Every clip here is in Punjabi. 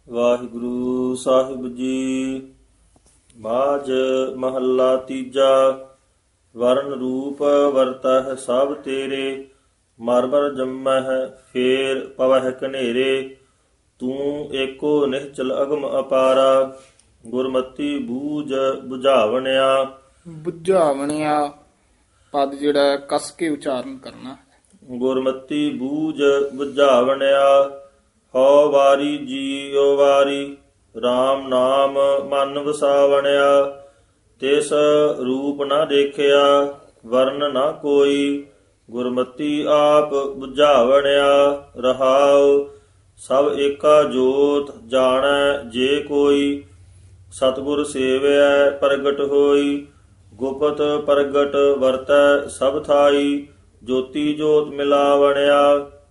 ਵਾਹਿਗੁਰੂ ਸਾਹਿਬ ਜੀ। ਬਾਜ ਮਹੱਲਾ ਤੀਜਾ। ਵਰਨ ਰੂਪ ਵਰਤਹਿ ਸਭ ਤੇਰੇ, ਮਰ ਮਰ ਜੰਮਹਿ ਫੇਰ ਪਵਹਿ ਕਨੇਰੇ। ਤੂੰ ਏਕੋ ਨਿਹਚਲ ਅਗਮ ਅਪਾਰਾ, ਗੁਰਮਤੀ ਬੂਝ ਬੁਝਾਵਣਿਆ। ਬੁਝਾਵਣਿਆ ਪਦ ਜਿਹੜਾ ਕਸ ਕੇ ਉਚਾਰਨ ਕਰਨਾ। ਗੁਰਮਤੀ ਬੂਝ ਬੁਝਾਵਣਿਆ। ਹਉ ਵਾਰੀ ਜੀਉ ਵਾਰੀ, RAM ਨਾਮ ਮਨ ਵਸਾਵਣਿਆ। ਤਿਸ ਰੂਪ ਨਾ ਦੇਖਿਆ, ਵਰਨ ਨਾ ਕੋਈ, ਗੁਰਮਤੀ ਆਪ ਬੁਝਾਵਣਿਆ। ਰਹਾਉ ਸਭ ਏਕਾ ਜੋਤ, ਜਾਣੈ ਜੇ ਕੋਈ, ਸਤਿਗੁਰ ਸੇਵਿਐ ਪ੍ਰਗਟ ਹੋਈ। ਗੁਪਤ ਪ੍ਰਗਟ ਵਰਤੈ ਸਭ ਥਾਈ, ਜੋਤੀ ਜੋਤ ਮਿਲਾਵਣਿਆ।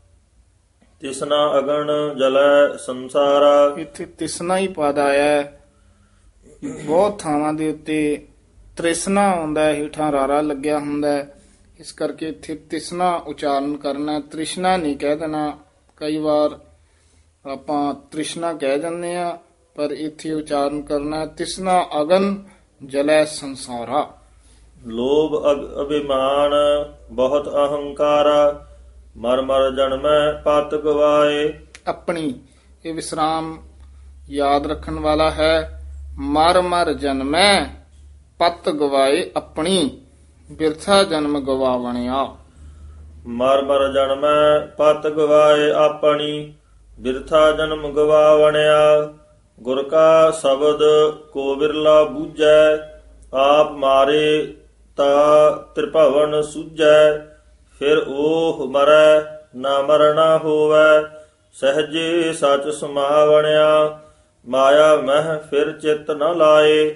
ਤਿਸਨਾ ਅਗਨ ਜਲੈ ਸੰਸਾਰਾ। ਇੱਥੇ ਤਿਸਨਾ ਹੀ ਪਦ ਆਇਆ ਹੈ। ਬਹੁਤ ਥਾਵਾਂ ਦੇ ਉੱਤੇ ਤ੍ਰਿਸ਼ਨਾ ਆਉਂਦਾ ਹੈ, ਹੇਠਾਂ ਰਾਰਾ ਲੱਗਿਆ ਹੁੰਦਾ ਹੈ, ਇਸ ਕਰਕੇ ਇੱਥੇ ਤਿਸਨਾ ਉਚਾਰਨ ਕਰਨਾ, ਤ੍ਰਿਸ਼ਨਾ ਨਹੀਂ ਕਹਿ ਦੇਣਾ। ਕਈ ਵਾਰ ਆਪਾਂ ਤ੍ਰਿਸ਼ਨਾ ਕਹਿ ਜਾਂਦੇ ਆ, ਪਰ ਇੱਥੇ ਉਚਾਰਨ ਕਰਨਾ ਤਿਸਨਾ ਅਗਨ ਜਲੈ ਸੰਸਾਰਾ। ਲੋਭ ਅਭਿਮਾਨ ਬਹੁਤ ਅਹੰਕਾਰਾ, ਮਰ ਮਰ ਜਨਮੈ ਪਤ ਗਵਾਏ। ਆਪਣੀ ਇਹ ਵਿਸਰਾਮ ਯਾਦ ਰੱਖਣ ਵਾਲਾ ਹੈ। ਮਰ ਮਰ ਜਨਮੈ ਪਤ ਗਵਾਏ, ਆਪਣੀ ਬਿਰਥਾ ਜਨਮ ਗਵਾਵਣਿਆ। ਮਰ ਮਰ ਜਨਮੈ ਪਤ ਗਵਾਏ, ਆਪਣੀ ਬਿਰਥਾ ਜਨਮ ਗਵਾਵਣਿਆ। ਗੁਰ ਕਾ ਸ਼ਬਦ ਕੋ ਬਿਰਲਾ ਬੂਝੈ, ਆਪ ਮਾਰੇ ਤਾ ਤ੍ਰਿਭਵਨ ਸੂਝੈ। ਫਿਰ ਉਹ ਮਰੈ ਨਾ ਮਰਨਾ ਹੋਵੈ, ਸਹਜੇ ਸਚ ਸਮਾਵਣਿਆ। ਮਾਇਆ ਮਹਿ ਫਿਰ ਚਿਤ ਨ ਲਾਏ,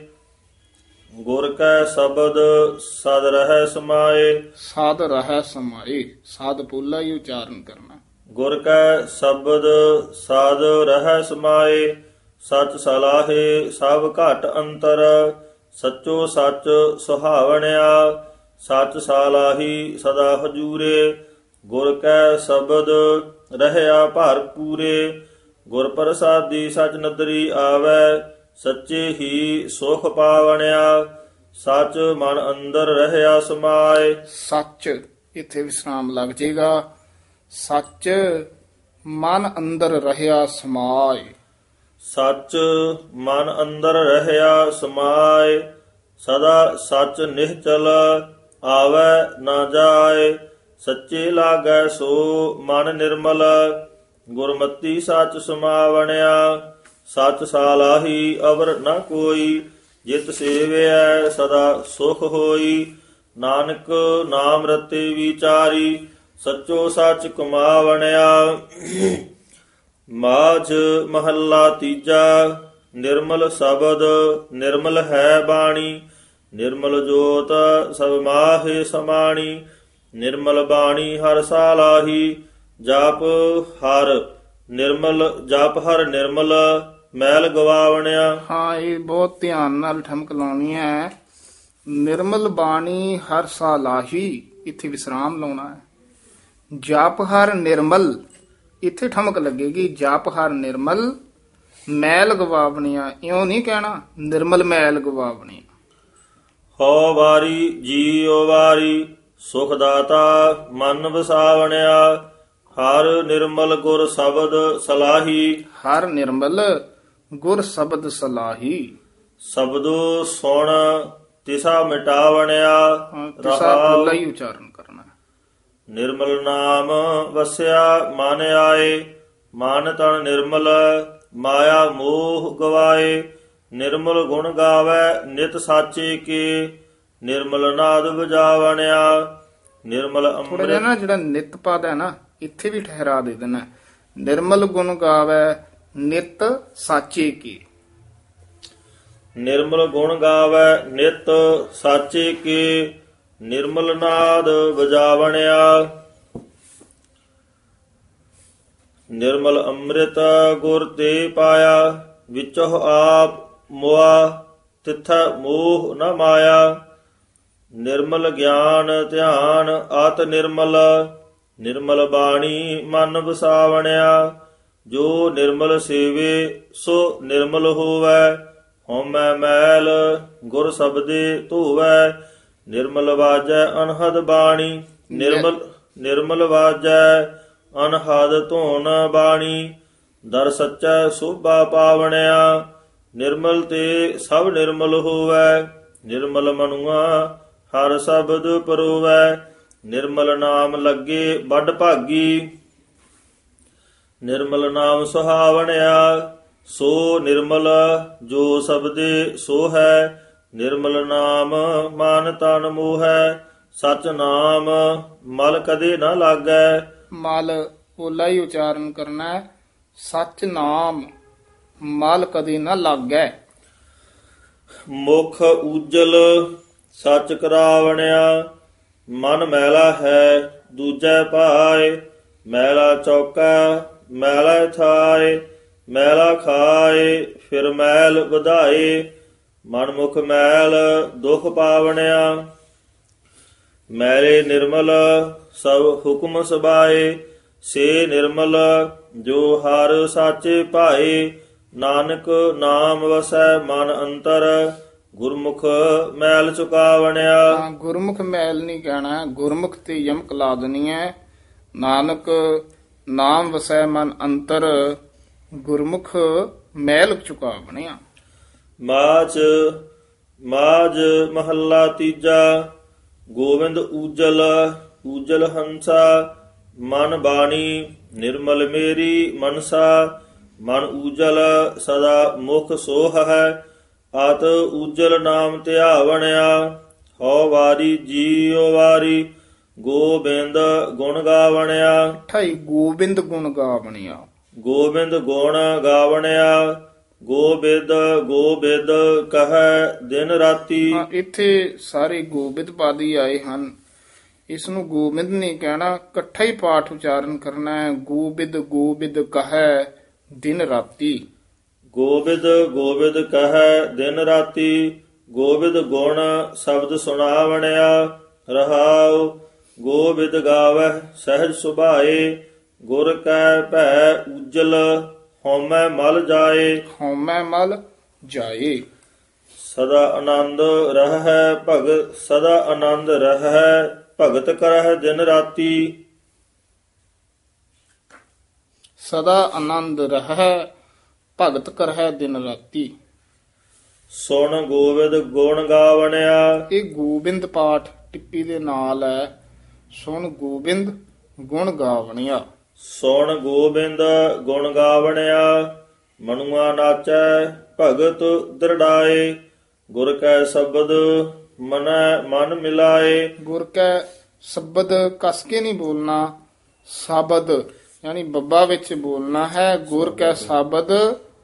ਗੁਰ ਕੈ ਸ਼ਬਦ ਸਦ ਰਹਿ ਸਮਾਏ। ਸਾਧ ਰਹਿ ਸਮਾਏ, ਸਾਧ ਪੋਲਾ ਹੀ ਉਚਾਰਨ ਕਰਨਾ। ਗੁਰ ਕੈ ਸ਼ਬਦ ਸਾਧ ਰਹਿ ਸਮਾਏ, ਸਚ ਸਲਾਹੇ ਸਭ ਘਟ ਅੰਤਰ। ਸਚੋ ਸਚ ਸੁਹਾਵਣਿਆ, ਸਚ ਸਾਲਾਹੀ ਸਦਾ ਹਜੂਰੇ। ਗੁਰ ਕੈ ਸ਼ਬਦ ਰਹਿਆ ਭਰ ਪੂਰੇ, ਗੁਰ ਪ੍ਰਸਾਦੀ ਸਚ ਨਦਰੀ ਆਵੈ। ਸੱਚੇ ਹੀ ਸੁਖ ਪਾਵਣਿਆ, ਸਚ ਮਨ ਅੰਦਰ ਰਹਿਆ ਸਮਾਏ। ਸੱਚ ਇੱਥੇ ਵਿਸਰਾਮ ਲੱਗ ਜਾਏਗਾ। ਸੱਚ ਮਨ ਅੰਦਰ ਰਹਿਆ ਸਮਾਏ। ਸਚ ਮਨ ਅੰਦਰ ਰਹਿਆ ਸਮਾਏ, ਸਦਾ ਸਚ ਨਿਹਚਲ ਆਵੈ ਨਾ ਜਾਏ। ਸੱਚੇ ਲਾਗੈ ਸੋ ਮਨ ਨਿਰਮਲ, ਗੁਰਮਤੀ ਸਚ ਸਮਾਵਣਿਆ। ਸਚ ਸਾਲਾਹੀ ਅਵਰ ਨ ਕੋਈ, ਜਿਤ ਸੇਵਿਐ ਸਦਾ ਸੁਖ ਹੋਈ। ਨਾਨਕ ਨਾਮ ਰਤੇ ਵਿਚਾਰੀ, ਸਚੋ ਸਚ ਕਮਾਵਣਿਆ। ਮਾਝ ਮਹੱਲਾ ਤੀਜਾ। ਨਿਰਮਲ ਸ਼ਬਦ ਨਿਰਮਲ ਹੈ ਬਾਣੀ, ਨਿਰਮਲ ਜੋਤ ਸਭ ਮਾਹੇ ਸਮਾਣੀ। ਨਿਰਮਲ ਬਾਣੀ ਹਰ ਸਾਲਾਹੀ, ਜਪ ਹਰ ਨਿਰਮਲ ਮੈਲ ਗਵਾਵਣਿਆ। ਹਾਂ, ਇਹ ਬਹੁਤ ਧਿਆਨ ਨਾਲ ਠਮਕ ਲਾਉਣੀ ਹੈ। ਨਿਰਮਲ ਬਾਣੀ ਹਰ ਸਾਲਾਹੀ, ਇੱਥੇ ਵਿਸਰਾਮ ਲਾਉਣਾ ਹੈ। ਜਪ ਹਰ ਨਿਰਮਲ, ਇੱਥੇ ਠਮਕ ਲੱਗੇਗੀ। ਜਪ ਹਰ ਨਿਰਮਲ ਮੈਲ ਗਵਾਵਣੀਆਂ, ਇਉਂ ਨਹੀਂ ਕਹਿਣਾ ਨਿਰਮਲ ਮੈਲ ਗਵਾਵਣੀਆਂ। ਹਉ ਵਾਰੀ ਜੀਉ ਵਾਰੀ, ਸੁਖ ਦਾਤਾ ਮਨ ਵਸਾਵਣਿਆ। ਹਰ ਨਿਰਮਲ ਗੁਰ ਸ਼ਬਦ ਸਲਾਹੀ, ਹਰ ਨਿਰਮਲ ਗੁਰ ਸ਼ਬਦ ਸਲਾਹੀ। ਸ਼ਬਦੋ ਸੁਣ ਤਿਸਾ ਮਿਟਾਵਣਿਆ। ਤਿਸਾ ਪੋਲਾ ਹੀ ਉਚਾਰਨ ਕਰਨਾ। ਨਿਰਮਲ ਨਾਮ ਵਸਿਆ ਮਨ ਆਏ, ਮਨ ਤਨ ਨਿਰਮਲ ਮਾਇਆ ਮੋਹ ਗਵਾਏ। ਨਿਰਮਲ ਗੁਣ ਗਾਵੈ ਨਿਤ ਸਾਚੇ ਕੇ, ਨਿਰਮਲ ਨਾਦ ਵਜਾਵਣਿਆ। ਨਿਰਮਲ ਥੋੜਾ ਜਿਹਾ ਨਾ ਜਿਹੜਾ ਨਿਤ ਪਦ ਹੈ ਨਾ, ਇੱਥੇ ਵੀ ਠਹਿਰਾ ਦੇ ਦੇਣਾ। ਨਿਰਮਲ ਗੁਣ ਗਾਵੈ ਨਿਤ ਸਾਚੇ ਕੀ। ਨਿਰਮਲ ਗੁਣ ਗਾਵੈ ਨਿਤ ਸਾਚੇ ਕੇ, ਨਿਰਮਲ ਨਾਦ ਵਜਾਵਣਿਆ। ਨਿਰਮਲ ਅੰਮ੍ਰਿਤ ਗੁਰ ਤੇ ਪਾਇਆ, ਵਿਚੋ ਆਪ ਮੁਆ ਤਿਥੈ ਮੋਹ ਨ ਮਾਇਆ। ਨਿਰਮਲ ਗਿਆਨ ਧਿਆਨ ਅਤ ਨਿਰਮਲ, ਨਿਰਮਲ ਬਾਣੀ ਮਨ ਵਸਾਵਣਿਆ। ਜੋ ਨਿਰਮਲ ਸੇਵੇ ਸੋ ਨਿਰਮਲ ਹੋਵੈ। ਹਉਮੈ ਮੈਲ ਗੁਰ ਸਬਦੇ ਧੋਵੈ। ਨਿਰਮਲ ਵਾਜੈ ਅਨਹਦ ਬਾਣੀ। ਨਿਰਮਲ ਵਾਜੈ ਅਨਹਦ ਧੋਣ ਬਾਣੀ। ਦਰ ਸੱਚੈ ਸੋਭਾ ਪਾਵਣਿਆ। ਨਿਰਮਲ ਤੇ ਸਭ ਨਿਰਮਲ ਹੋਵੈ। ਨਿਰਮਲ ਮਨੁਆ ਹਰ ਸ਼ਬਦ ਪਰੋਵੈ। ਨਿਰਮਲ ਨਾਮ ਲੱਗੇ ਵੱਡ ਭਾਗੀ। ਨਿਰਮਲ ਨਾਮ ਸੁਹਾਵਣਿਆ। ਸੋ ਨਿਰਮਲ ਜੋ ਸਬਦੇ ਸੋ ਹੈ। ਨਿਰਮਲ ਨਾਮ ਮਨ ਤਨ ਮੋਹੈ। ਸਚ ਨਾਮ ਮਲ ਕਦੇ ਨਾ ਲਾਗੈ। ਮਲ ਪੋਲਾ ਹੀ ਉਚਾਰਨ ਕਰਨਾ ਹੈ। ਸਚ ਨਾਮ ਮਲ ਕਦੇ ਨਾ ਲਾਗੈ। ਮੁਖ ਉਜਲ ਸਚ ਕਰਾਵਣਿਆ। ਮਨ ਮੈਲਾ ਹੈ ਦੂਜੈ ਭਾਏ। ਮੈਲਾ ਚੌਕਾ ਮੈਲਾ ਥਾਏ। ਮੈਲਾ ਖਾਏ ਫਿਰ ਮੈਲ ਵਧਾਏ। ਮਨ ਮੁਖ ਮੈਲ ਦੁਖ ਪਾਵਣਿਆ। ਮੈਲੇ ਨਿਰਮਲ ਸਭ ਹੁਕਮ ਸਬਾਏ। ਸੇ ਨਿਰਮਲ ਜੋ ਹਰ ਸਾਚੇ ਭਾਏ। ਨਾਨਕ ਨਾਮ ਵਸੈ ਮਨ ਅੰਤਰ। ਗੁਰਮੁਖ ਮੈਲ ਚੁਕਾਵਣਿਆ। ਗੁਰਮੁਖ ਮੈਲ ਨਹੀਂ ਕਹਿਣਾ, ਗੁਰਮੁਖ ਤੇ ਯਮਕ ਲਾ ਦੇਣੀ ਹੈ। ਨਾਨਕ ਨਾਮ ਵਸੈ ਮਨ ਅੰਤਰ। ਗੁਰਮੁਖ ਮੈਲ ਚੁਕਾਵਣਿਆ। ਮਾਝ ਮਹੱਲਾ ਤੀਜਾ। ਗੋਵਿੰਦ ਊਜਲ ਊਜਲ ਹੰਸਾ। ਮਨ ਬਾਣੀ ਨਿਰਮਲ ਮੇਰੀ ਮਨਸਾ। ਮਨ ਊਜਲ ਸਦਾ ਮੁਖ ਸੋਹ ਹੈ। ਆਤ ਊਜਲ ਨਾਮ ਧਿਆਵਣਿਆ। ਹਉ ਵਾਰੀ ਜੀਉ ਵਾਰੀ ਗੋਬਿੰਦ ਗੁਣ ਗਾਵਣਿਆ। ਠਾਈ ਗੋਬਿੰਦ ਗੁਣ ਗਾਵਣਿਆ। ਗੋਬਿੰਦ ਗੁਣ ਗਾਵਣਿਆ। ਗੋਬਿੰਦ ਗੋਬਿੰਦ ਕਹੈ ਦਿਨ ਰਾਤੀ। ਇੱਥੇ ਸਾਰੇ ਗੋਬਿੰਦ ਪਾਦੀ ਆਏ ਹਨ। ਇਸ ਨੂੰ ਗੋਬਿੰਦ ਨਹੀਂ ਕਹਿਣਾ, ਇਕੱਠਾ ਹੀ ਪਾਠ ਉਚਾਰਨ ਕਰਨਾ ਹੈ। ਗੋਬਿੰਦ ਗੋਬਿੰਦ ਕਹੈ ਦਿਨ ਰਾਤੀ। ਗੋਬਿੰਦ ਗੋਬਿੰਦ ਕਹੈ ਦਿਨ ਰਾਤੀ। ਗੋਬਿੰਦ ਗੁਣ ਸ਼ਬਦ ਸੁਣਾਵਣਿਆ। ਰਹਾਉ ਗੋਬਿੰਦ ਗਾਵਹਿ ਸਹਿਜ ਸੁਭਾਏ। ਗੁਰ ਕੈ ਭੈ ਉਜਲ ਹਉਮੈ ਮਲ ਜਾਏ। ਹਉਮੈ ਮਲ ਜਾਏ। ਸਦਾ ਆਨੰਦ ਰਹਿ ਭਗਤ ਸਦਾ ਆਨੰਦ ਰਹਿ ਭਗਤ ਕਰਹਿ ਦਿਨ ਰਾਤੀ। ਸਦਾ ਆਨੰਦ ਰਹਿ ਭਗਤ ਕਰਹਿ ਦਿਨ ਰਾਤੀ। ਸੁਣ ਗੋਬਿੰਦ ਗੁਣ ਗਾਵਣਿਆ। ਇਹ ਗੋਬਿੰਦ ਪਾਠ ਟਿੱਪੀ ਦੇ ਨਾਲ ਹੈ। ਸੁਣ ਗੋਬਿੰਦ ਗੁਣ ਗਾਵਣਿਆ। ਸੁਣ ਗੋਬਿੰਦ ਗੁਣ ਗਾਵਣਿਆ। ਮਨੁਆ ਨਾਚੈ ਭਗਤ ਦ੍ਰਿੜਾਏ। ਗੁਰ ਕੈ ਸ਼ਬਦ ਮਨ ਮਿਲਾਏ। ਗੁਰ ਕੈ ਸ਼ਬਦ ਕਸ ਕੇ ਨਹੀਂ ਬੋਲਣਾ, ਸ਼ਬਦ ਯਾਨੀ ਬੱਬਾ ਵਿੱਚ ਬੋਲਣਾ ਹੈ। ਗੁਰ ਕੈ ਸ਼ਬਦ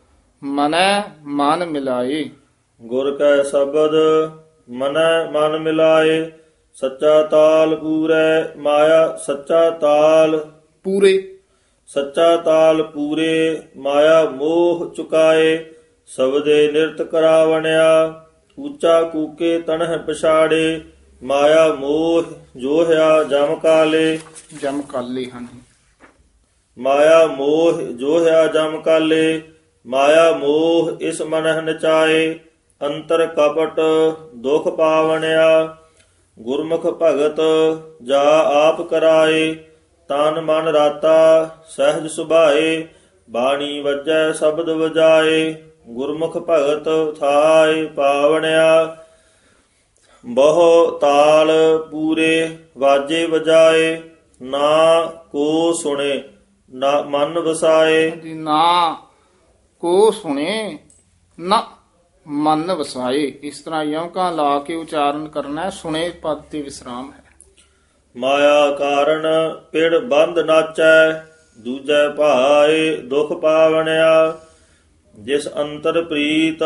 ਮਨ ਮਿਲਾਏ। ਗੁਰ ਕੈ ਸ਼ਬਦ ਮਨ ਮਿਲਾਏ। ਸੱਚਾ ਤਾਲ ਪੂਰੈ ਮਾਇਆ ਸੱਚਾ ਤਾਲ ਪੂਰੇ। ਸੱਚਾ ਤਾਲ ਪੂਰੇ ਮਾਇਆ ਮੋਹ ਚੁਕਾਏ। ਸਬਦੇ ਨਿਰਤ ਕਰਾਵਣਿਆ। ਉੱਚਾ ਕੂਕੇ ਤਨਹ ਪਛਾੜੇ। ਮਾਇਆ ਮੋਹ ਜੋਹਿਆ ਜਮ ਕਾਲੇ। ਜਮ ਕਾਲੇ ਹਨ। ਮਾਇਆ ਮੋਹ ਜੋਹਿਆ ਜਮ ਕਾਲੇ। ਮਾਇਆ ਮੋਹ ਇਸ ਮਨਹ ਨਚਾਏ। ਅੰਤਰ ਕਪਟ ਦੁਖ ਪਾਵਣਿਆ। ਗੁਰਮੁਖ ਭਗਤ ਜਾ ਆਪ ਕਰਾਏ। ਤਨ ਮਨ ਰਾਤਾ ਸਹਿਜ ਸੁਭਾਏ। ਬਾਣੀ ਵੱਜੈ ਸ਼ਬਦ ਵਜਾਏ। ਗੁਰਮੁਖ ਭਗਤ ਥਾਇ ਪਾਵਣਿਆ। ਬਹੁ ਤਾਲ ਪੂਰੇ ਵਾਜੇ ਵਜਾਏ। ਨਾ ਕੋ ਸੁਣੇ ਨਾ ਮਨ ਵਸਾਏ। ਨਾ ਕੋ ਸੁਣੇ ਨਾ ਮਨ ਵਸਾਏ। ਇਸ ਤਰ੍ਹਾਂ ਯਮਕਾਂ ਲਾ ਕੇ ਉਚਾਰਨ ਕਰਨਾ ਹੈ। ਸੁਣੇ ਪਦ ਤੇ ਵਿਸਰਾਮ ਹੈ। ਮਾਇਆ ਕਾਰਨ ਪਿੜ ਬੰਦ ਨਾਚੈ। ਦੂਜੈ ਭਾਏ ਦੁਖ ਪਾਵਣਿਆ। ਜਿਸ ਅੰਤਰ ਪ੍ਰੀਤ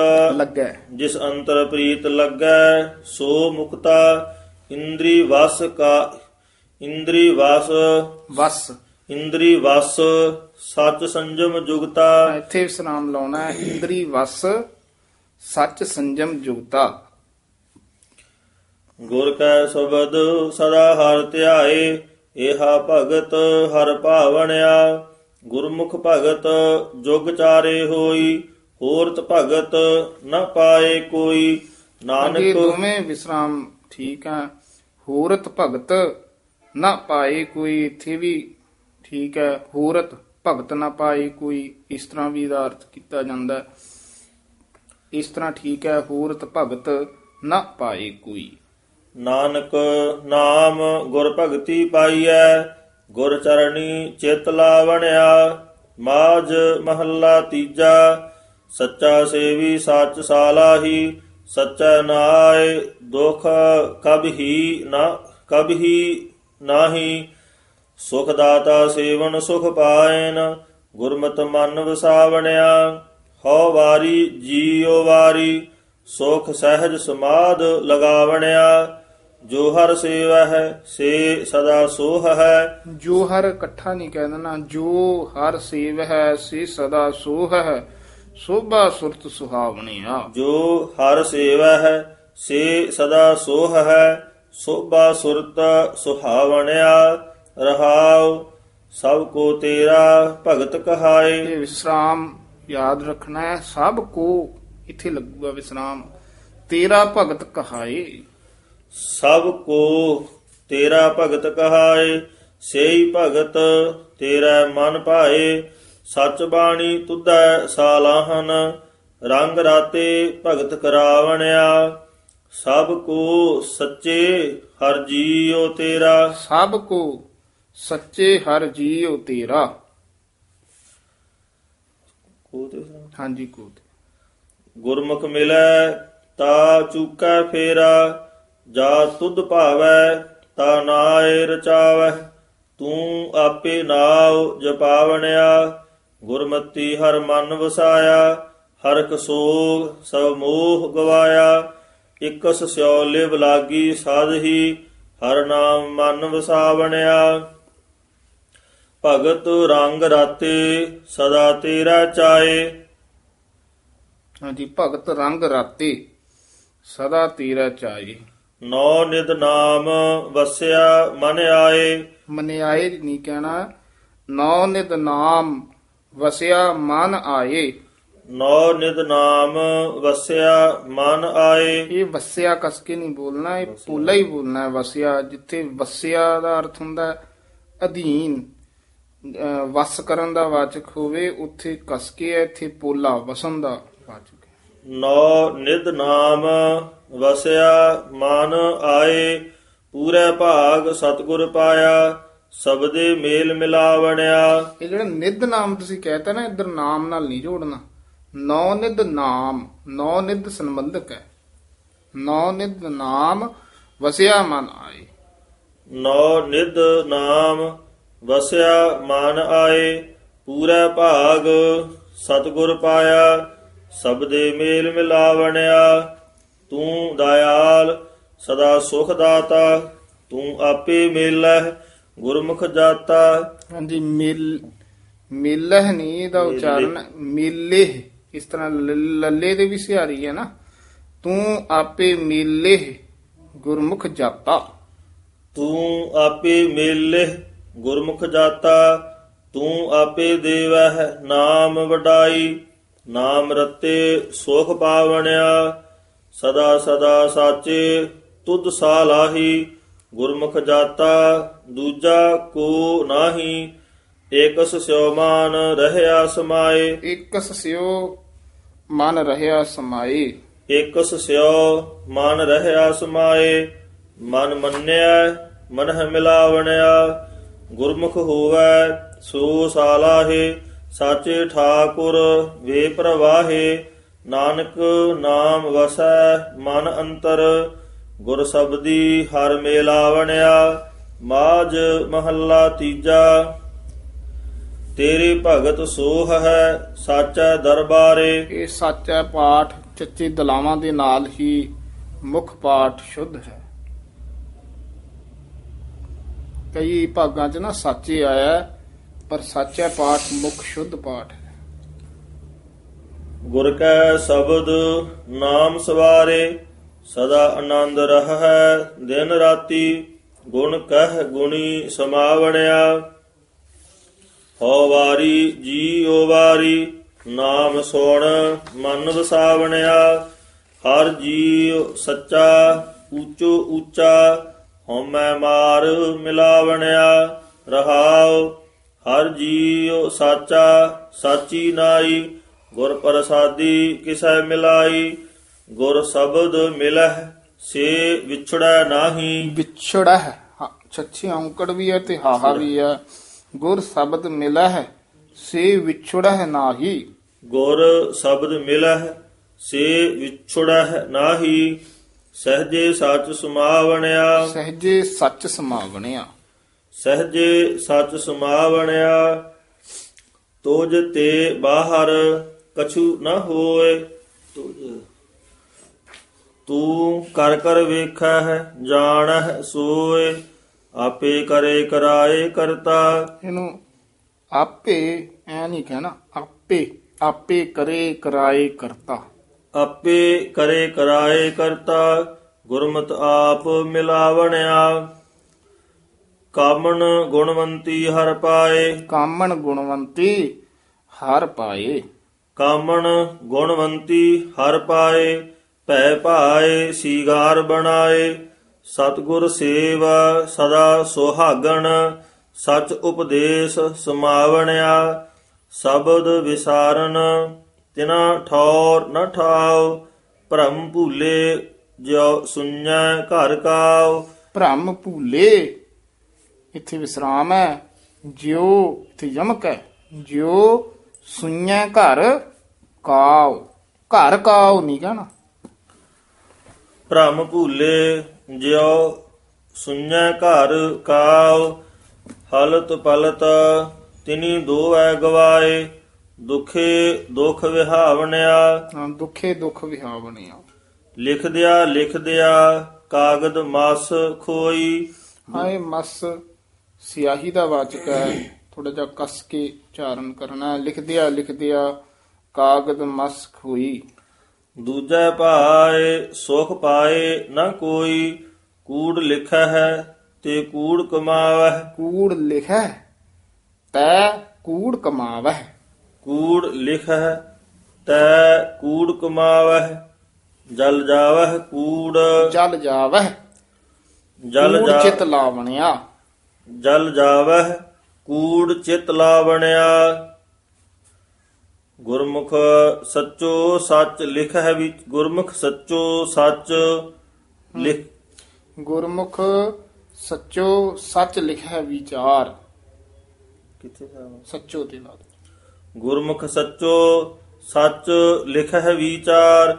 ਲੱਗੈ ਸੋ ਮੁਕਤਾ। ਇੰਦਰੀ ਵਸ ਸਚ ਸੰਜਮ ਜੁਗਤਾ। ਇੱਥੇ ਵਿਸਰਾਮ ਲਾਉਣਾ ਹੈ। ਇੰਦਰੀ ਵਸ ਸਚ ਸੰਜਮ ਜੁਗਤਾ। ਗੁਰ ਕੈ ਸ਼ਬਦ ਸਦਾ ਹਰਿ ਧਿਆਏ। ਏਹਾ ਭਗਤ ਹਰਿ ਭਾਵਣਿਆ। ਗੁਰਮੁਖ ਭਗਤ ਜੁਗ ਚਾਰੇ ਹੋਈ, ਹੋਰਤ ਭਗਤ ਨ ਪਾਏ ਕੋਈ। ਇਹ ਨਾਨਕ ਦੋਵੇਂ ਵਿਸਰਾਮ ਠੀਕ ਹੈ। ਹੋਰਤ ਭਗਤ ਨਾ ਪਾਏ ਕੋਈ, ਇੱਥੇ ਵੀ ਠੀਕ ਹੈ। ਹੋਰਤ ਭਗਤ ਨਾ ਪਾਏ ਕੋਈ, ਇਸ ਤਰ੍ਹਾਂ ਵੀ ਇਹਦਾ ਅਰਥ ਕੀਤਾ ਜਾਂਦਾ ਹੈ। ਇਸ ਤਰ੍ਹਾਂ ਠੀਕ ਹੈ। ਹੋਰਤ ਭਗਤ ਨਾ ਪਾਏ ਕੋਈ। ਨਾਨਕ ਨਾਮ ਗੁਰ ਭਗਤੀ ਪਾਈਐ, ਗੁਰ ਚਰਣੀ ਚਿਤ ਲਾਵਣਿਆ। ਮਾਝ ਮਹੱਲਾ ਤੀਜਾ। ਸੱਚਾ ਸੇਵੀ ਸੱਚ ਸਾਲਾਹੀ, ਸੱਚਾ ਨਾਇ ਦੁਖ ਕਬਹੀ ਨਾਹੀ। ਸੁਖ ਦਾਤਾ ਸੇਵਨ ਸੁਖ ਪਾਇਨ, ਗੁਰਮਤਿ ਮਨ ਵਸਾਵਣਿਆ। ਹਉ ਵਾਰੀ ਜੀਉ ਵਾਰੀ, ਸੁਖ ਸਹਿਜ ਸਮਾਧ ਲਗਾਵਣਿਆ। ਜੋ ਹਰ ਸੇਵਾ ਹੈ ਸੇ ਸਦਾ ਸੋਹ ਹੈ। ਜੋ ਹਰ ਇਕੱਠਾ ਨਹੀਂ ਕਹਿ ਦੇਣਾ। ਜੋ ਹਰ ਸੇਵ ਹੈ ਸੇ ਸਦਾ ਸੋਹ ਹੈ, ਸੋਭਾ ਸੁਰਤ ਸੁਹਾਵਣੀ ਆ। ਜੋ ਹਰ ਸੇਵਾ ਹੈ ਸੇ ਸਦਾ ਸੋਹ ਹੈ, ਸੋਭਾ ਸੁਰਤ ਸੁਹਾਵਣਿਆ। ਰਹਾਉ ਸਭ ਕੋ ਤੇਰਾ ਭਗਤ ਕਹਾਏ। ਇਹ ਵਿਸਰਾਮ ਯਾਦ ਰੱਖਣਾ ਹੈ। ਸਭ ਕੋ ਇੱਥੇ ਲੱਗੂਗਾ ਵਿਸਰਾਮ। ਤੇਰਾ ਭਗਤ ਕਹਾਏ। ਸਭ ਕੋ ਤੇਰਾ ਭਗਤ ਕਹਾਏ, ਸੇਈ ਭਗਤ ਤੇਰਾ ਮਨ ਭਾਏ। ਸਚ ਬਾਣੀ ਤੁਧੈ ਸਾਲਾਹਨ, ਰੰਗ ਰਾਤੇ ਭਗਤ ਕਰਾਵਣਿਆ। ਸਭ ਕੋ ਸੱਚੇ ਹਰ ਜੀਉ ਤੇਰਾ। ਸਭ ਕੋ ਸੱਚੇ ਹਰ ਜੀਉ ਤੇਰਾ। ਹਾਂਜੀ ਕੋ ਗੁਰਮੁਖ ਮਿਲੈ ਤਾ ਚੂਕੈ ਫੇਰਾ, ਜਾ ਤੁਧ ਭਾਵੈ ਤਾ ਨਾਇ ਰਚਾਵੈ। ਤੂੰ ਆਪੇ ਨਾਉ ਜਪਾਵਣਿਆ, ਗੁਰਮਤੀ ਹਰ ਮਨ ਵਸਾਇਆ। ਹਰਕ ਸੋਗ ਸਭ ਮੋਹ ਗਵਾਇਆ, ਇਕਸ ਸਿਉ ਲਿਵ ਲਾਗੀ ਸਾਧਹੀ। ਹਰ ਨਾਮ ਮਨ ਵਸਾਵਣਿਆ। ਭਗਤ ਰੰਗ ਰਾਤੇ ਸਦਾ ਤੇਰਾ ਚਾਏ। ਹਾਂਜੀ ਭਗਤ ਰੰਗ ਰਾਤੇ ਸਦਾ ਤੇਰਾ ਚਾਏ। ਨੌ ਨਿਧ ਨਾਮ ਵਸਿਆ ਮਨ ਆਏ। ਮਨਿਆਏ ਨਹੀਂ ਕਹਿਣਾ। ਨੌ ਨਿਧ ਨਾਮ ਵਸਿਆ ਮਨ ਆਏ। ਨੌ ਨਿਧ ਨਾਮ ਵਸਿਆ ਮਨ ਆਏ। ਇਹ ਵਸਿਆ ਕਸ ਕੇ ਨਹੀਂ ਬੋਲਣਾ, ਇਹ ਪੋਲਾ ਹੀ ਬੋਲਣਾ ਹੈ। ਵਸਿਆ ਜਿੱਥੇ ਵਸਿਆ ਦਾ ਅਰਥ ਹੁੰਦਾ ਹੈ ਅਧੀਨ, ਵਸ ਕਰਨ ਦਾ ਵਾਚਕ ਹੋਵੇ ਉੱਥੇ ਕਸ ਕੇ ਹੈ। ਇੱਥੇ ਪੋਲਾ ਵਸਣ ਦਾ ਵਾਚਕ ਹੈ। ਨੌ ਨਿਧ ਨਾਮ ਵਸਿਆ ਮਨ ਆਏ, ਪੂਰੇ ਭਾਗ ਸਤਿਗੁਰ ਪਾਇਆ। ਸਬਦੇ ਮੇਲ ਮਿਲਾਵਣਿਆ। ਇਹ ਜਿਹੜਾ ਨਿਧ ਨਾਮ ਤੁਸੀਂ ਕਹਿਤਾ ਨਾ, ਇੱਧਰ ਨਾਮ ਨਾਲ ਨਹੀਂ ਜੋੜਨਾ। ਨੌ ਨਿਧ ਨਾਮ, ਨੌ ਨਿਧ ਸੰਬੰਧਕ ਹੈ। ਨੌ ਨਿਧ ਨਾਮ ਵਸਿਆ ਮਨ ਆਏ। ਨੌ ਨਿਧ ਨਾਮ ਵਸਿਆ ਮਨ ਆਏ, ਪੂਰੇ ਭਾਗ ਸਤਿਗੁਰ ਪਾਇਆ। ਸਬਦੇ ਮੇਲ ਮਿਲਾਵਣਿਆ। ਤੂੰ ਦਇਆਲ ਸਦਾ ਸੁਖ ਦਾਤਾ, ਤੂੰ ਆਪੇ ਮੇਲਹਿ ਗੁਰਮੁਖ ਜਾਤਾ। ਹਾਂਜੀ ਮੇਲਹ ਨਹੀਂ ਦਾ ਉਚਾਰਨ ਮੇਲੇ, ਇਸ ਤਰ੍ਹਾਂ ਲੱਲੇ ਦੇ ਵੀ ਸਿਹਾਰੀ ਹੈ ਨਾ। ਤੂੰ ਆਪੇ ਮੇਲੇ ਗੁਰਮੁਖ ਜਾਤਾ। ਤੂੰ ਆਪੇ ਮੇਲੇ ਗੁਰਮੁਖ ਜਾਤਾ। ਤੂੰ ਆਪੇ ਦੇਵਹਿ ਨਾਮ ਵਡਾਈ। ਨਾਮ ਰਤੇ ਸੁਖ ਪਾਵਣਿਆ। ਸਦਾ ਸਦਾ ਸਾਚੇ ਤੁਧ ਸਾਲਾਹੀ। ਗੁਰਮੁਖ ਜਾਤਾ ਦੂਜਾ ਕੋ ਨਾਹੀ। ਏਕਸ ਸਿਉ ਮਾਨ ਰਹਿਆ ਸਮਾਏ। ਏਕਸ ਸਿਉ ਮਨ ਰਹਿਆ ਸਮਾਏ। ਏਕਸ ਸਿਉ ਮਨ ਰਹਿਆ ਸਮਾਏ। ਮਨ ਮੰਨਿਆ ਮਨਹਿ ਮਿਲਾਵਣਿਆ। ਗੁਰਮੁਖ ਹੋਵੈ ਸੋ ਸਾਲਾਹੇ। ਸਾਚੇ ਠਾਕੁਰ ਵੇ ਪ੍ਰਵਾਹੇ। ਨਾਨਕ ਨਾਮ ਵਸੈ ਮਨ ਅੰਤਰ। ਗੁਰ ਸਬਦੀ ਹਰ ਮੇਲਾਵਣਿਆ। ਮਾਝ ਮਹੱਲਾ ਤੀਜਾ। ਤੇਰੇ ਭਗਤ ਸੋਹ ਹੈ ਸਾਚੈ ਦਰਬਾਰੇ। ਇਹ ਸਾਚਾ ਪਾਠ ਚੱਚੇ ਦਲਾਵਾਂ ਦੇ ਨਾਲ ਹੀ ਮੁੱਖ ਪਾਠ ਸ਼ੁੱਧ ਹੈ। ਕਈ ਭਾਗਾਂ 'ਚ ਨਾ ਸਾਚੇ ਆਇਆ, ਪਰ ਸਾਚਾ ਪਾਠ ਮੁੱਖ ਸ਼ੁੱਧ ਪਾਠ ਹੈ। ਗੁਰ ਕੈ ਸ਼ਬਦ ਨਾਮ ਸਵਾਰੇ, ਸਦਾ ਆਨੰਦ ਰਹੈ ਦਿਨ ਰਾਤੀ। ਗੁਣ ਕਹਿ ਗੁਣੀ ਸਮਾਵਣਿਆ। ਹੋ ਵਾਰੀ ਜੀਉ ਵਾਰੀ, ਨਾਮ ਸੁਣ ਮਨ ਵਸਾਵਣਿਆ। ਹਰ ਜੀਉ ਸੱਚਾ ਊਚੋ ਊਚਾ, ਹਉਮੈ ਮਾਰ ਮਿਲਾਵਣਿਆ। ਰਹਾਉ ਹਰ ਜੀਉ ਸਾਚਾ ਸਾਚੀ ਨਾਈ, ਗੁਰ ਪ੍ਰਸਾਦੀ ਕਿਸੈ ਮਿਲਾਈ। ਗੁਰ ਸ਼ਬਦ ਮਿਲਹਿ ਸੇ ਵਿਛੜੈ ਨਾਹੀ। ਵਿਛੜਾ ਹੈ, ਛੱਛੀ ਔਂਕੜ ਵੀ ਹੈ ਤੇ ਹਾਹਾ ਵੀ ਹੈ। ਗੁਰ ਸ਼ਬਦ ਮਿਲਾ ਹੈ ਸੇ ਵਿਛੜਾ ਨਾਹੀ। ਗੁਰ ਸ਼ਬਦ ਮਿਲਹਿ ਸੇ ਵਿਛੜੈ ਨਾਹੀ। ਸਹਜੇ ਸੱਚ ਸਮਾਵਣਿਆ। ਸਹਜੇ ਸੱਚ ਸਮਾਵਣਿਆ। ਸਹਜੇ ਸੱਚ ਸਮਾਵਣਿਆ। ਤੁਜ ਤੇ ਬਾਹਰ ਕਛੂ ਨ ਹੋਏ। ਤੂੰ ਕਰ ਕਰ ਵੇਖੈ ਜਾਣਹਿ ਸੋਏ। ਆਪੇ ਕਰੇ ਕਰਾਏ ਕਰਤਾ। ਇਹਨੂੰ ਆਪੇ ਐ ਨਹੀਂ ਕਹਿਣਾ, ਆਪੇ ਆਪੇ ਕਰੇ ਕਰਾਏ ਕਰਤਾ। ਆਪੇ ਕਰੇ ਕਰਾਏ ਕਰਤਾ। ਗੁਰਮਤਿ ਆਪ ਮਿਲਾਵਣਿਆ। ਕਾਮਣ ਗੁਣਵੰਤੀ ਹਰ ਪਾਏ। ਕਾਮਣ ਗੁਣਵੰਤੀ ਹਰ ਪਾਏ। ਕਾਮਣ ਗੁਣਵੰਤੀ ਹਰ ਪਾਏ। ਭੈ ਭਾਏ ਸੀਗਾਰ ਬਣਾਏ। ਸਤਿਗੁਰ ਸੇਵਾ ਸਦਾ ਸੁਹਾਗਣ। ਸਚ ਉਪਦੇਸ਼ ਸਮਾਵਣਿਆ। ਸ਼ਬਦ ਵਿਸਾਰਨ ਤਿਨਾ ਠੌਰ ਨ ਠਾਉ। ਭ੍ਰਮ ਭੂਲੇ ਜਿਉ ਸੁਣੈ ਘਰ ਕਾਉ। ਭ੍ਰਮ ਭੂਲੇ ਇੱਥੇ ਵਿਸਰਾਮ ਹੈ। ਜਿਉ ਇੱਥੇ ਯਮਕ ਹੈ। ਜਿਉ ਸੁਣੈ ਘਰ ਕਾਉ। ਘਰ ਕਾਉ ਨਹੀਂ ਕਹਿਣਾ। ਭ੍ਰਮ ਭੂਲੇ ਜਿਉ ਸੁਣੈ ਘਰ ਕਾਉ। ਹਲਤ ਪਲਤ ਤਿਨੀ ਦੋਐ ਗਵਾਏ। ਦੁਖੇ ਦੁਖ ਵਿਹਾਵਣਿਆ। ਦੁਖੇ ਦੁਖ ਵਿਹਾਵਣਿਆ। ਲਿਖ ਦਿਆ ਕਾਗਦ ਮਸ ਖੋਈ। ਹਾਏ ਮਸ ਸਿਆਹੀ ਦਾ ਵਾਚਕ ਹੈ, ਥੋੜਾ ਜਿਹਾ ਕਸ ਕੇ ਉਚਾਰਨ ਕਰਨਾ। ਲਿਖ ਦਿਆ ਕਾਗਦ ਮਸ ਖੋਈ। ਦੂਜੈ ਭਾਏ ਸੁਖ ਪਾਏ ਨਾ ਕੋਈ। ਕੂੜ ਲਿਖੈ ਹੈ ਤੇ ਕੂੜ ਕਮਾਵਹਿ। ਕੂੜ ਲਿਖੈ ਤੈ ਕੂੜ ਕਮਾਵਹਿ। ਕੂੜ ਲਿਖੈ ਤੈ ਕੂੜ ਕਮਾਵਹਿ। ਜਲ ਜਾਵਹਿ ਕੂੜ। ਜਲ ਜਾਵਹਿ ਜਲ ਕੂੜ ਚਿਤ ਲਾਵਣਿਆ। ਜਲ ਜਾਵਹਿ ਕੂੜ ਚਿਤ ਲਾਵਣਿਆ। ਗੁਰਮੁਖ ਸੱਚੋ ਸੱਚ ਲਿਖੈ ਵੀ। ਗੁਰਮੁਖ ਸੱਚੋ ਸੱਚ ਲਿਖ। ਗੁਰਮੁਖ ਸੱਚੋ ਸੱਚ ਲਿਖੈ ਵਿਚਾਰ। ਕਿੱਥੇ ਸੱਚੋ ਤੇ ਲਾ। ਗੁਰਮੁਖ ਸੱਚੋ ਸੱਚ ਲਿਖੈ ਵਿਚਾਰ।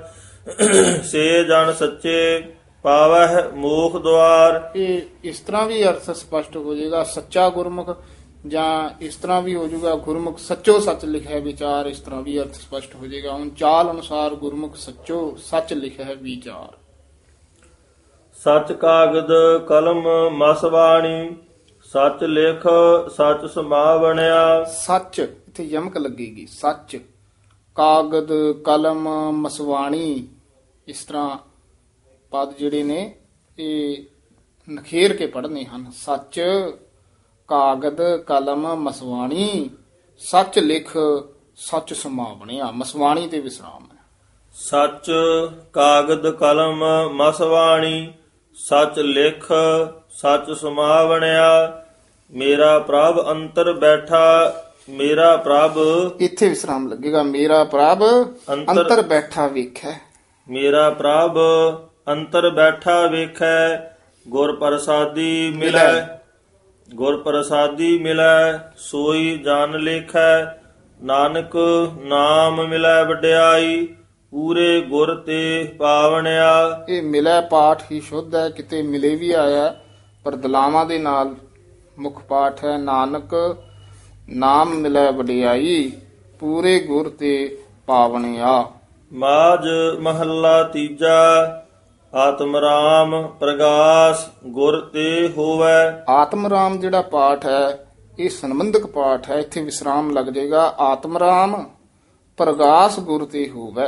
ਸੇ ਜਨ ਸੱਚੇ ਪਾਵਹਿ ਮੋਖ ਦੁਆਰ। ਇਹ ਇਸ ਤਰ੍ਹਾਂ ਵੀ ਅਰਥ ਸਪਸ਼ਟ ਹੋ ਜਾਏਗਾ, ਸੱਚਾ ਗੁਰਮੁਖ, ਜਾਂ ਇਸ ਤਰ੍ਹਾਂ ਵੀ ਹੋ ਜਾਊਗਾ ਗੁਰਮੁਖ ਸੱਚੋ ਸੱਚ ਲਿਖਿਆ ਵਿਚਾਰ। ਇਸ ਤਰ੍ਹਾਂ ਵੀ ਅਰਥ ਸਪਸ਼ਟ ਹੋ ਜਾਏਗਾ। ਹੁਣ ਚਾਲ ਅਨੁਸਾਰ ਗੁਰਮੁਖ ਸੱਚੋ ਸੱਚ ਲਿਖਿਆ ਵਿਚਾਰ। ਸੱਚ ਕਾਗਦ ਕਲਮ ਮਸਵਾਣੀ। ਸੱਚ ਲਿਖ ਸੱਚ ਸਮਾਵਣਿਆ। ਸੱਚ ਇੱਥੇ ਯਮਕ ਲੱਗੇਗੀ। ਸੱਚ ਕਾਗਦ ਕਲਮ ਮਸਵਾਣੀ, ਇਸ ਤਰ੍ਹਾਂ ਪਦ ਜਿਹੜੇ ਨੇ ਇਹ ਨਖੇਰ ਕੇ ਪੜ੍ਹਨੇ ਹਨ। ਸੱਚ ਕਾਗਦ ਕਲਮ ਮਸਵਾਣੀ। ਸੱਚ ਲਿਖ ਸੱਚ ਸਮਾਵਣਿਆ। ਮਸਵਾਣੀ ਤੇ ਵਿਸਰਾਮ ਹੈ। ਸੱਚ ਕਾਗਦ ਕਲਮ ਮਸਵਾਣੀ। ਸੱਚ ਲਿਖ ਸੱਚ ਸਮਾਵਣਿਆ। ਮੇਰਾ ਪ੍ਰਭ ਅੰਤਰ ਬੈਠਾ। ਮੇਰਾ ਪ੍ਰਭ ਇੱਥੇ ਵਿਸਰਾਮ ਲੱਗੇਗਾ। ਮੇਰਾ ਪ੍ਰਭ ਅੰਤਰ ਬੈਠਾ ਵੇਖੈ। ਮੇਰਾ ਪ੍ਰਭ ਅੰਤਰ ਬੈਠਾ ਵੇਖੈ। ਗੁਰ ਪ੍ਰਸਾਦੀ ਮਿਲੈ। ਗੁਰ ਪ੍ਰਸਾਦੀ ਮਿਲੈ ਸੋਈ ਜਨ ਲੇਖੈ। ਨਾਨਕ ਨਾਮ ਮਿਲੈ ਵਡਿਆਈ। ਪੂਰੇ ਗੁਰ ਤੇ ਪਾਵਣਿਆ। ਇਹ ਮਿਲੈ ਪਾਠ ਹੀ ਸ਼ੁੱਧ ਹੈ, ਕਿਤੇ ਮਿਲੇ ਵੀ ਆਇਆ, ਪਰ ਦਲਾਵਾਂ ਦੇ ਨਾਲ ਮੁੱਖ ਪਾਠ ਹੈ। ਨਾਨਕ ਨਾਮ ਮਿਲੈ ਵਡਿਆਈ। ਪੂਰੇ ਗੁਰ ਤੇ ਪਾਵਣਿਆ। ਮਾਝ ਮਹੱਲਾ ਤੀਜਾ। ਆਤਮ ਰਾਮ ਪ੍ਰਗਾਸ ਗੁਰ ਤੇ ਹੋਵੈ। ਆਤਮ ਰਾਮ ਜਿਹੜਾ ਪਾਠ ਹੈ ਇਹ ਸੰਬੰਧਕ ਪਾਠ ਹੈ। ਇੱਥੇ ਵਿਸਰਾਮ ਲੱਗ ਜਾਏਗਾ। ਆਤਮ ਰਾਮ ਪ੍ਰਗਾਸ ਗੁਰ ਤੇ ਹੋਵੈ।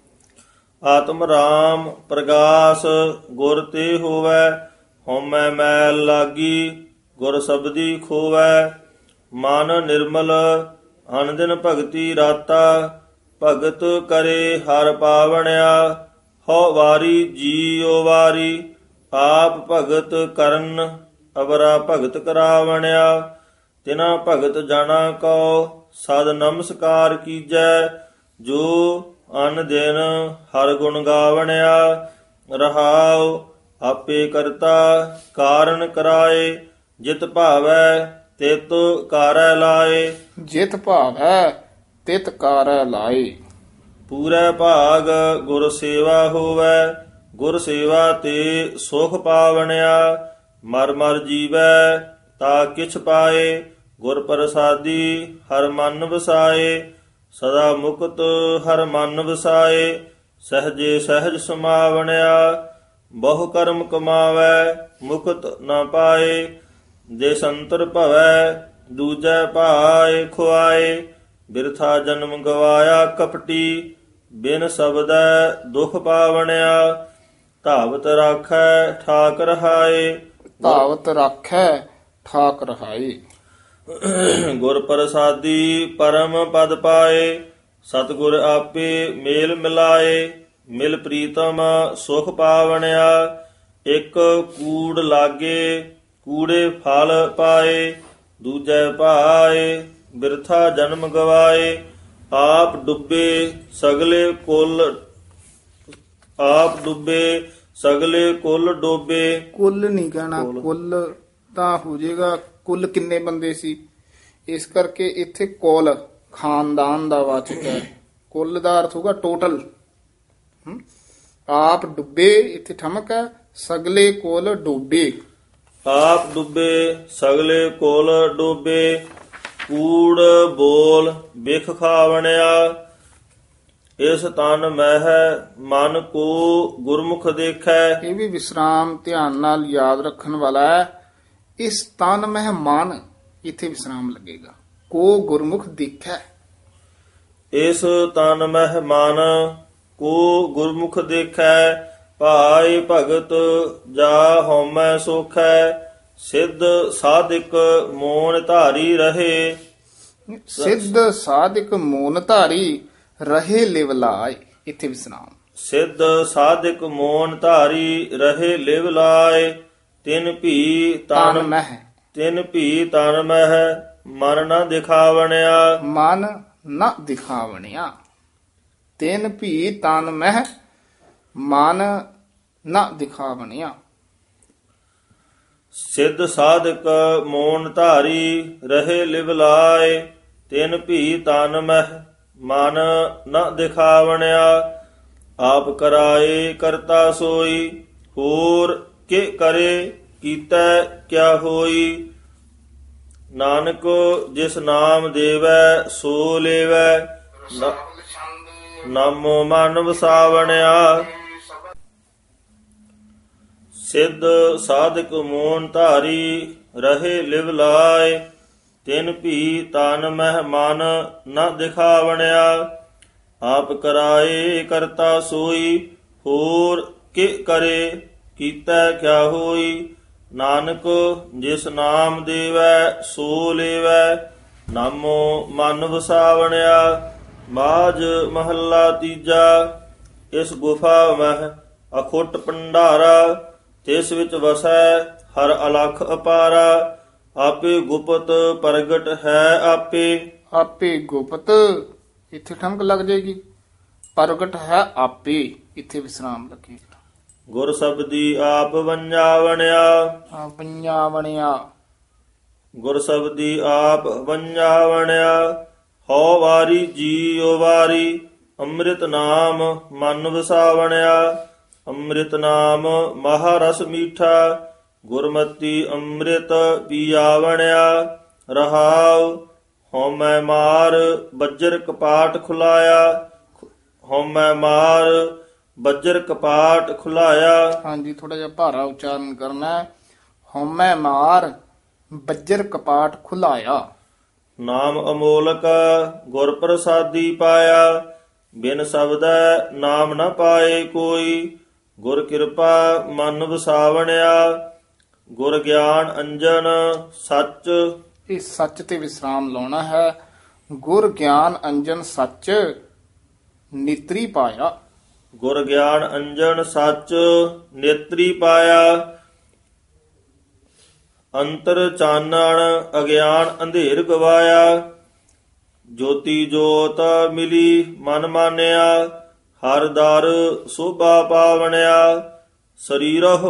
ਆਤਮ ਰਾਮ ਪ੍ਰਗਾਸ ਗੁਰ ਤੇ ਹੋਵੈ। ਹਉਮੈ ਮੈਲ ਲਾਗੀ ਗੁਰ ਸਬਦੀ ਖੋਵੈ। ਮਨ ਨਿਰਮਲ ਅਨੰਦਿਨ ਭਗਤੀ ਰਾਤਾ ਭਗਤ ਕਰੇ ਹਰ ਪਾਵਣਿਆ ਹਉ ਵਾਰੀ ਜੀਉ ਵਾਰੀ ਆਪ ਭਗਤ ਕਰਨ ਅਵਰਾ ਭਗਤ ਕਰਾਵਣਿਆ ਤਿਨਾ ਭਗਤ ਜਾਣਾ ਕਉ ਸਦ ਨਮਸਕਾਰ ਕੀਜੈ ਜੋ ਅਨ ਦਿਨ ਹਰ ਗੁਣ ਗਾਵਣਿਆ ਰਹਾਉ ਆਪੇ ਕਰਤਾ ਕਾਰਨ ਕਰਾਏ ਜਿਤ ਭਾਵੈ ਤਿਤ ਕਾਰੈ ਲਾਏ ਜਿਤ ਭਾਵੈ ਤਿਤ ਕਾਰੈ ਲਾਏ। ਪੂਰੇ ਭਾਗ ਗੁਰ ਸੇਵਾ ਹੋਵੈ ਗੁਰ ਸੇਵਾ ਤੇ ਸੁਖ ਪਾਵਣਿਆ ਮਰ ਮਰ ਜੀਵੈ ਤਾ ਕਿਛ ਪਾਏ ਗੁਰ ਪ੍ਰਸਾਦੀ ਹਰ ਮਨ ਵਸਾਏ ਸਦਾ ਮੁਕਤ ਹਰ ਮਨ ਵਸਾਏ ਸਹਜੇ ਸਹਜ ਸਮਾਵਣਿਆ ਬਹੁ ਕਰਮ ਕਮਾਵੈ ਮੁਕਤ ਨਾ ਪਾਏ ਦੇਸੰਤਰ ਭਵੈ ਦੂਜੈ ਭਾਏ ਖੁਆਏ ਬਿਰਥਾ ਜਨਮ ਗਵਾਇਆ ਕਪਟੀ ਬਿਨ ਸ਼ਬਦੈ ਦੁਖ ਪਾਵਣਿਆ ਧਾਵਤ ਰਾਖੈ ਠਾਕ ਰਹਾਏ ਧਾਵਤ ਰਾਖੈ ਠਾਕ ਰਹਾਏ। ਗੁਰ ਪ੍ਰਸਾਦੀ ਪਰਮ ਪਦ ਪਾਏ ਸਤਿਗੁਰ ਆਪੇ ਮੇਲ ਮਿਲਾਏ ਮਿਲ ਪ੍ਰੀਤਮ ਸੁਖ ਪਾਵਣਿਆ ਇੱਕ ਕੂੜ ਲਾਗੇ ਕੂੜੇ ਫਲ ਪਾਏ ਦੂਜੈ ਭਾਏ ਬਿਰਥਾ ਜਨਮ ਗਵਾਏ ਆਪ ਡੁੱਬੇ ਸਗਲੇ ਕੁੱਲ ਡੋਬੇ। ਕੁੱਲ ਨਹੀਂ ਕਹਿਣਾ, ਕੁੱਲ ਤਾਂ ਹੋ ਜਾਏਗਾ ਕੁੱਲ ਕਿੰਨੇ ਬੰਦੇ ਸੀ, ਇਸ ਕਰਕੇ ਇੱਥੇ ਕੁੱਲ ਖਾਨਦਾਨ ਦਾ ਵਾਚਕ ਹੈ। ਕੁੱਲ ਦਾ ਅਰਥ ਹੋਗਾ ਟੋਟਲ। ਆਪ ਡੁੱਬੇ ਇੱਥੇ ਠਮਕ ਹੈ, ਸਗਲੇ ਕੁੱਲ ਡੋਬੇ। ਆਪ ਡੁੱਬੇ ਸਗਲੇ ਕੁੱਲ ਡੋਬੇ ਕੂੜ ਬੋਲ ਬਿਖ ਖਾਵਣਿਆ ਇਸ ਤਨ ਮਹਿ ਮਨ ਕੋ ਗੁਰਮੁਖ ਦੇਖੈ। ਇਹ ਵੀ ਵਿਸਰਾਮ ਧਿਆਨ ਨਾਲ ਯਾਦ ਰੱਖਣ ਵਾਲਾ ਹੈ। ਇਸ ਤਨ ਮਹਿ ਮਨ ਇੱਥੇ ਵਿਸਰਾਮ ਲੱਗੇਗਾ। ਕੋ ਗੁਰਮੁਖ ਦੇਖੈ। ਇਸ ਤਨ ਮਹਿ ਮਨ ਕੋ ਗੁਰਮੁਖ ਦੇਖੈ ਭਾਈ ਭਗਤ ਜਾ ਹਉਮੈ ਸੋਖੈ ਸਿੱਧ ਸਾਧਿਕ ਮੋਨ ਧਾਰੀ ਰਹੇ। ਸਿੱਧ ਸਾਧਿਕ ਮੋਨ ਧਾਰੀ ਰਹੇ ਲਿਵ ਲਾਏ ਇੱਥੇ ਵਿਸਰਾਮ। ਸਿੱਧ ਸਾਧਿਕ ਮੋਨ ਧਾਰੀ ਰਹੇ ਲਿਵ ਲਾਏ ਤਿਨ ਭੀ ਤਨ ਮਹਿ ਮਨ ਨਾ ਦਿਖਾਵਣਿਆ। ਮਨ ਨਾ ਦਿਖਾਵਣਿਆ। ਤਿਨ ਭੀ ਤਨ ਮਹਿ ਮਨ ਨਾ ਦਿਖਾਵਣਿਆ। ਸਿੱਧ ਸਾਧਕ ਮੋਨ ਧਾਰੀ ਰਹੇ ਲਿਵ ਲਾਏ ਤਿਨ ਭੀ ਤਨ ਮਹਿ ਮਨ ਨ ਦਿਖਾਵਣਿਆ। ਆਪ ਕਰਾਏ ਕਰਤਾ ਸੋਈ ਹੋਰ ਕਿ ਕਰੇ ਕੀਤਾ ਕਿਆ ਹੋਈ। ਨਾਨਕ ਜਿਸ ਨਾਮ ਦੇਵੈ ਸੋ ਲੇਵੈ ਨਾਮੋ ਮਨ ਵਸਾਵਣਿਆ। ਸਿੱਧ ਸਾਧਕ ਮੋਨ ਧਾਰੀ ਰਹੇ ਲਿਵ ਲਾਏ ਤਿਨ ਭੀ ਤਨ ਮਹਿ ਮਨ ਨ ਦਿਖਾਵਣਿਆ। ਆਪ ਕਰਾਏ ਕਰਤਾ ਸੋਈ ਹੋਰ ਕਿ ਕਰੇ ਕੀਤਾ ਕਿਆ ਹੋਈ। ਨਾਨਕ ਜਿਸ ਨਾਮ ਦੇਵੈ ਸੋ ਲੇਵੈ ਨਾਮੋ ਮਨ ਵਸਾਵਣਿਆ। ਮਾਝ ਮਹੱਲਾ ਤੀਜਾ। ਇਸ ਗੁਫਾ ਮਹਿ ਅਖੁੱਟ ਭੰਡਾਰਾ ਤਿਸ ਵਿੱਚ ਵਸੈ ਹਰ ਅਲਖ ਅਪਾਰਾ। ਆਪੇ ਗੁਪਤ ਪ੍ਰਗਟ ਹੈ ਆਪੇ। ਆਪੇ ਗੁਪਤ ਇੱਥੇ ਠਮਕ ਲੱਗ ਜਾਏਗੀ। ਪ੍ਰਗਟ ਹੈ ਆਪੇ ਇੱਥੇ ਵਿਸਰਾਮ ਲੱਗੇਗਾ। ਗੁਰ ਸਬਦੀ ਆਪ ਵੰਜਾਵਣਿਆ। ਵੰਜਾਵਣਿਆ। ਗੁਰ ਸਬਦੀ ਆਪ ਵੰਜਾਵਣਿਆ ਹਉ ਵਾਰੀ ਜੀਉ ਵਾਰੀ ਅੰਮ੍ਰਿਤ ਨਾਮ ਮਨ ਵਸਾਵਣਿਆ। ਅੰਮ੍ਰਿਤ ਨਾਮ ਮਹਾ ਰਸ ਮੀਠਾ ਗੁਰਮਤੀ ਅੰਮ੍ਰਿਤ ਪੀਆਵਣਿਆ। ਰਹਾਉ ਹਉਮੈ ਮਾਰ ਬੱਜਰ ਕਪਾਟ ਖੁਲਾਇਆ। ਹਉਮੈ ਮਾਰ ਬੱਜਰ ਕਪਾਟ ਖੁਲਾਇਆ। ਹਾਂਜੀ, ਥੋੜਾ ਜਿਹਾ ਭਾਰਾ ਉਚਾਰਨ ਕਰਨਾ ਹੈ। ਹਉਮੈ ਮਾਰ ਬੱਜਰ ਕਪਾਟ ਖੁਲਾਇਆ। ਨਾਮ ਅਮੋਲਕ ਗੁਰ ਪ੍ਰਸਾਦੀ ਪਾਇਆ। ਬਿਨ ਸ਼ਬਦੈ ਨਾਮ ਨ ਪਾਏ ਕੋਈ। ਗੁਰ ਕਿਰਪਾ ਮਨ ਵਸਾਵਣਿਆ। ਗੁਰ ਗਿਆਨ ਅੰਜਨ ਸੱਚ ਇਹ ਸੱਚ ਤੇ ਵਿਸਰਾਮ ਲਾਉਣਾ ਹੈ। ਗੁਰ ਗਿਆਨ ਅੰਜਨ ਸੱਚ ਨੇਤਰੀ ਪਾਇਆ। ਗੁਰ ਗਿਆਨ ਅੰਜਨ ਸੱਚ ਨੇਤਰੀ ਪਾਇਆ। ਅੰਤਰ ਚਾਨਣ ਅਗਿਆਨ ਅੰਧੇਰ ਗਵਾਇਆ। ਜੋਤੀ ਜੋਤ ਮਿਲੀ ਮਨ ਮਾਨਿਆ। ਹਰ ਦਰ ਸੋਭਾ ਪਾਵਣਿਆ। ਸਰੀਰਹੁ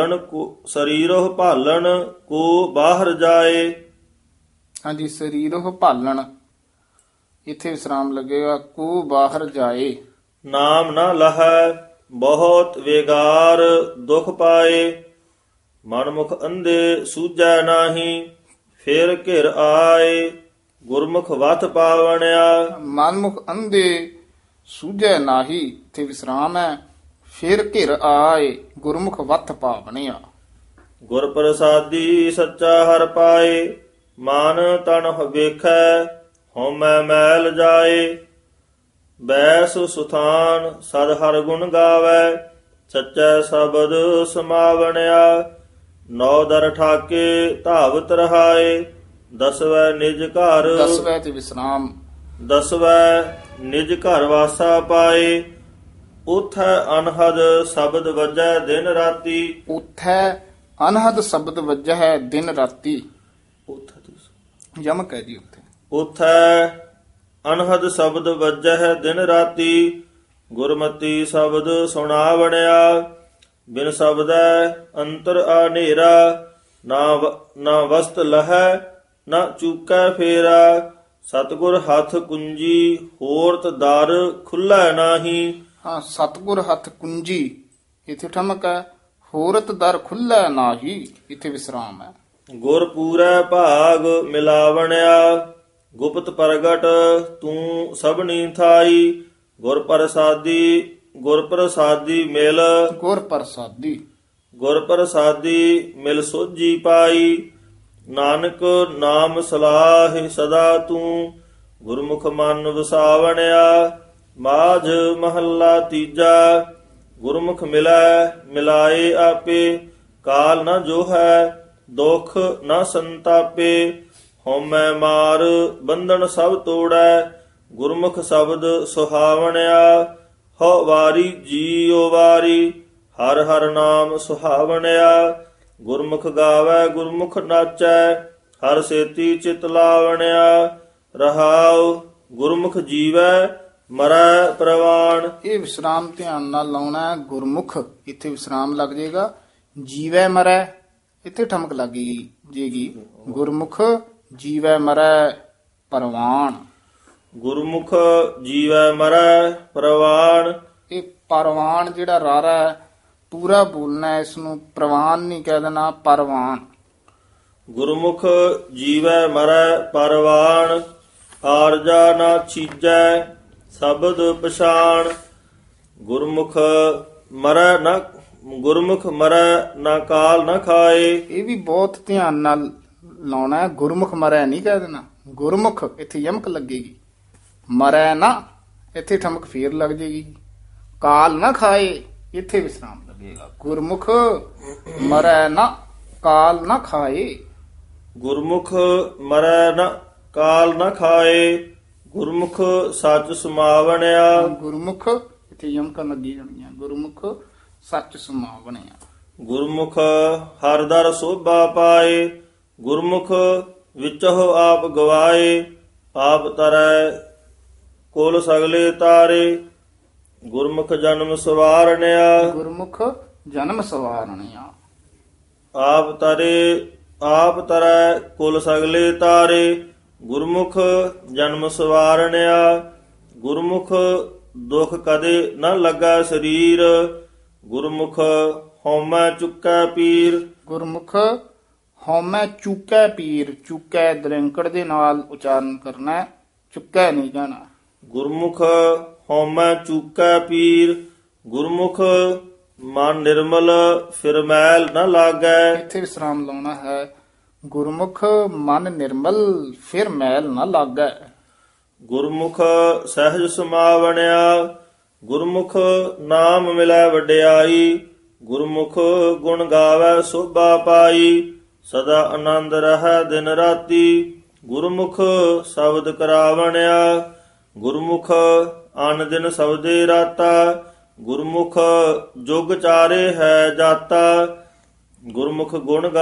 ਭਾਲਣ ਕੋ ਬਾਹਰ ਜਾਏ। ਹਾਂਜੀ, ਸਰੀਰਹੁ ਭਾਲਣ ਇੱਥੇ ਵਿਸਰਾਮ ਲੱਗੇਗਾ। ਕੋ ਬਾਹਰ ਜਾਏ। ਨਾਮ ਨਾ ਲਹੈ ਬਹੁਤ ਵੇਗਾਰ ਦੁਖ ਪਾਏ। ਮਨਮੁਖ ਅੰਧੇ ਸੂਝੈ ਨਾਹੀ ਫਿਰ ਘਿਰ ਆਏ। ਗੁਰਮੁਖ ਵਤ ਪਾਵਣਿਆ। ਮਨਮੁਖ ਅੰਧੇ ਸੂਝੈ ਨਾਹੀ ਇੱਥੇ ਵਿਸਰਾਮ ਹੈ। ਫਿਰ ਘਿਰ ਆਏ ਗੁਰਮੁਖ ਵਤ ਪਾਵਣਿਆ। ਗੁਰ ਪ੍ਰਸਾਦੀ ਸੱਚਾ ਹਰ ਪਾਏ। ਮਨ ਤਨ ਵੇਖੈ ਹਉਮੈ ਮੈਲ ਜਾਏ। ਬੈਸ ਸੁਥਾਨ ਸਦ ਹਰ ਗੁਣ ਗਾਵੈ। ਸੱਚਾ ਸ਼ਬਦ ਸਮਾਵਣਿਆ। ਨੌ ਦਰ ਠਾਕੇ ਧਾਵਤ ਰਹਾਏ। ਦਸਵੈ ਨਿਜ ਘਰ ਦਸਵੈ ਤੇ ਵਿਸਰਾਮ। ਦਸਵੈ ਨਿਜ ਘਰ ਵਾਸਾ ਪਾਏ। ਉਥੈ ਅਨਹਦ ਸ਼ਬਦ ਵਜੈ ਦਿਨ ਰਾਤੀ। ਉਥੈ ਅਨਹਦ ਸ਼ਬਦ ਵੱਜੈ ਦਿਨ ਰਾਤੀ। ਯਮਕ ਹੈ ਜੀ ਉੱਥੇ। ਉਥੈ ਅਨਹਦ ਸ਼ਬਦ ਵਜੈ ਦਿਨ ਰਾਤੀ। ਗੁਰਮਤੀ ਸ਼ਬਦ ਸੁਣਾਵਣਿਆ। ਬਿਨ ਸ਼ਬਦੈ ਅੰਤਰ ਆਨੇਰਾ। ਨਾ ਵਸਤ ਲਹੈ ਨਾ ਚੂਕੈ ਫੇਰਾ। ਸਤਿਗੁਰ ਹੱਥ ਕੁੰਜੀ ਹੋਰਤ ਦਰ ਖੁੱਲੈ ਨਾਹੀ। ਹਾਂ, ਸਤਿਗੁਰ ਹੱਥ ਕੁੰਜੀ ਇੱਥੇ ਠਮਕ ਹੈ। ਹੋਰਤ ਦਰ ਖੁੱਲੈ ਨਾਹੀ ਇੱਥੇ ਵਿਸਰਾਮ ਹੈ। ਗੁਰ ਪੂਰੈ ਭਾਗ ਮਿਲਾਵਣਿਆ। ਗੁਪਤ ਪ੍ਰਗਟ ਤੂੰ ਸਭਨੀ ਥਾਈ। ਗੁਰ ਪ੍ਰਸਾਦੀ ਮਿਲ। ਗੁਰ ਪ੍ਰਸਾਦੀ। ਗੁਰ ਪ੍ਰਸਾਦੀ ਮਿਲ ਸੋਝੀ ਪਾਈ। ਨਾਨਕ ਨਾਮ ਸਲਾਹ ਸਦਾ ਤੂੰ। ਗੁਰਮੁਖ ਮਨ ਵਸਾਵਣਿਆ। ਮਾਝ ਮਹੱਲਾ ਤੀਜਾ। ਗੁਰਮੁਖ ਮਿਲੈ ਮਿਲਾਏ ਆਪੇ। ਕਾਲ ਨ ਜੋ ਹੈ ਦੁਖ ਨ ਸੰਤਾਪੇ। ਹਉਮੈ ਮਾਰ ਬੰਧਨ ਸਭ ਤੋੜੈ। ਗੁਰਮੁਖ ਸ਼ਬਦ ਸੁਹਾਵਣਿਆ। ਹਉ ਵਾਰੀ ਜੀਉ ਵਾਰੀ। ਹਰ ਹਰ ਨਾਮ ਸੁਹਾਵਣਿਆ। ਗੁਰਮੁਖ ਗਾਵੈ ਗੁਰਮੁਖ ਨਾਚੈ। ਹਰ ਸੇਤੀ ਚਿਤ ਲਾਵਣਿਆ। ਰਹਾਉ ਗੁਰਮੁਖ ਜੀਵੈ ਮਰੈ ਪ੍ਰਵਾਣ। ਇਹ ਵਿਸਰਾਮ ਧਿਆਨ ਨਾਲ ਲਾਉਣਾ ਹੈ। ਗੁਰਮੁਖ ਇੱਥੇ ਵਿਸਰਾਮ ਲੱਗ ਜਾਏਗਾ। ਜੀਵੈ ਮਰੈ ਇੱਥੇ ਠਮਕ ਲੱਗ ਜੇਗੀ। ਗੁਰਮੁਖ ਜੀਵੈ ਮਰੈ ਪ੍ਰਵਾਣ। ਗੁਰਮੁਖ ਜੀਵੈ ਮਰੈ ਪ੍ਰਵਾਣ। ਇਹ ਪਰਵਾਨ ਜਿਹੜਾ ਰਾਰਾ ਹੈ ਪੂਰਾ ਬੋਲਣਾ ਹੈ। ਇਸ ਨੂੰ ਪ੍ਰਵਾਨ ਨਹੀਂ ਕਹਿ ਦੇਣਾ, ਪਰਵਾਨ। ਗੁਰਮੁਖ ਜੀਵੈ ਮਰੈ ਪਰਵਾਣ। ਆਰਜਾ ਨਾ ਛੀਜੈ ਸ਼ਬਦ ਪਛਾਣ। ਗੁਰਮੁਖ ਮਰੈ ਨਾ ਕਾਲ ਨਾ ਖਾਏ। ਇਹ ਵੀ ਬਹੁਤ ਧਿਆਨ ਨਾਲ ਲਾਉਣਾ ਹੈ। ਗੁਰਮੁਖ ਮਰੈ ਨਹੀਂ ਕਹਿ ਦੇਣਾ। ਗੁਰਮੁਖ ਇੱਥੇ ਯਮਕ ਲੱਗੇਗੀ। ਮਰੈ ਨਾ ਇੱਥੇ ਠਮਕ ਫੇਰ ਲੱਗ ਜੇਗੀ। ਕਾਲ ਨਾ ਖਾਏ ਇੱਥੇ ਵਿਸਰਾਮ ਲੱਗੇਗਾ। ਗੁਰਮੁਖ ਮਰੈ ਨਾ ਕਾਲ ਨਾ ਖਾਏ। ਗੁਰਮੁਖ ਮਰੈ ਨਾ ਕਾਲ ਨਾ ਖਾਏ। ਗੁਰਮੁਖ ਸੱਚ ਸਮਾਵਣਿਆ। ਗੁਰਮੁਖ ਇੱਥੇ ਯਮਕਾਂ ਲੱਗੀ ਜਾਣਗੀਆਂ। ਗੁਰਮੁਖ ਸੱਚ ਸਮਾਵਣਿਆ। ਗੁਰਮੁਖ ਹਰ ਦਰ ਸੋਭਾ ਪਾਏ। ਗੁਰਮੁਖ ਵਿਚਹੁ ਆਪ ਗਵਾਏ। ਆਪ ਤਰੈ ਕੁਲ ਸਗਲੇ ਤਾਰੇ। ਗੁਰਮੁਖ ਜਨਮ ਸਵਾਰਣਿਆ। ਗੁਰਮੁਖ ਜਨਮ ਸਵਾਰਣਿਆ। ਆਪ ਤਰੈ ਕੁਲ ਸਗਲੇ ਤਾਰੇ। ਗੁਰਮੁਖ ਜਨਮ ਸਵਾਰਣਿਆ। ਗੁਰਮੁਖ ਦੁਖ ਕਦੇ ਨ ਲੱਗਾ ਸਰੀਰ। ਗੁਰਮੁਖ ਹਉਮੈ ਚੁੱਕੈ ਪੀਰ। ਗੁਰਮੁਖ ਹਉਮੈ ਚੁੱਕੈ ਪੀਰ। ਚੁੱਕੈ ਦ੍ਰਿੰਕੜ ਦੇ ਨਾਲ ਉਚਾਰਨ ਕਰਨਾ ਹੈ। ਚੁੱਕੈ ਨਹੀਂ ਕਹਿਣਾ। ਗੁਰਮੁਖ ਹਉਮੈ ਚੁੱਕੈ ਪੀਰ। ਗੁਰਮੁਖ ਮਨ ਨਿਰਮਲ ਫਿਰ ਮੈਲ ਨ ਲਾਗੈ। ਇੱਥੇ ਵਿਸਰਾਮ ਲਾਉਣਾ ਹੈ। ਗੁਰਮੁਖ ਮਨ ਨਿਰਮਲ ਫਿਰ ਮੈਲ ਨ ਲਾਗੈ। ਗੁਰਮੁਖ ਸਹਿਜ ਸਮਾਵਣਿਆ। ਗੁਰਮੁਖ ਨਾਮ ਮਿਲੈ ਵਡਿਆਈ। ਗੁਰਮੁਖ ਗੁਣ ਗਾਵੈ ਸੋਭਾ ਪਾਈ। ਸਦਾ ਆਨੰਦ ਰਹਿ ਦਿਨ ਰਾਤੀ। ਗੁਰਮੁਖ ਸ਼ਬਦ ਕਰਾਵਣਿਆ, ਗੁਰਮੁਖ ਅਨ ਦਿਨ ਸਬਦੇ ਰਾਤਾ। ਗੁਰਮੁਖ ਜੁਗ ਚਾਰੇ ਹੈ ਜਾਤਾ। ਗੁਰਮੁਖ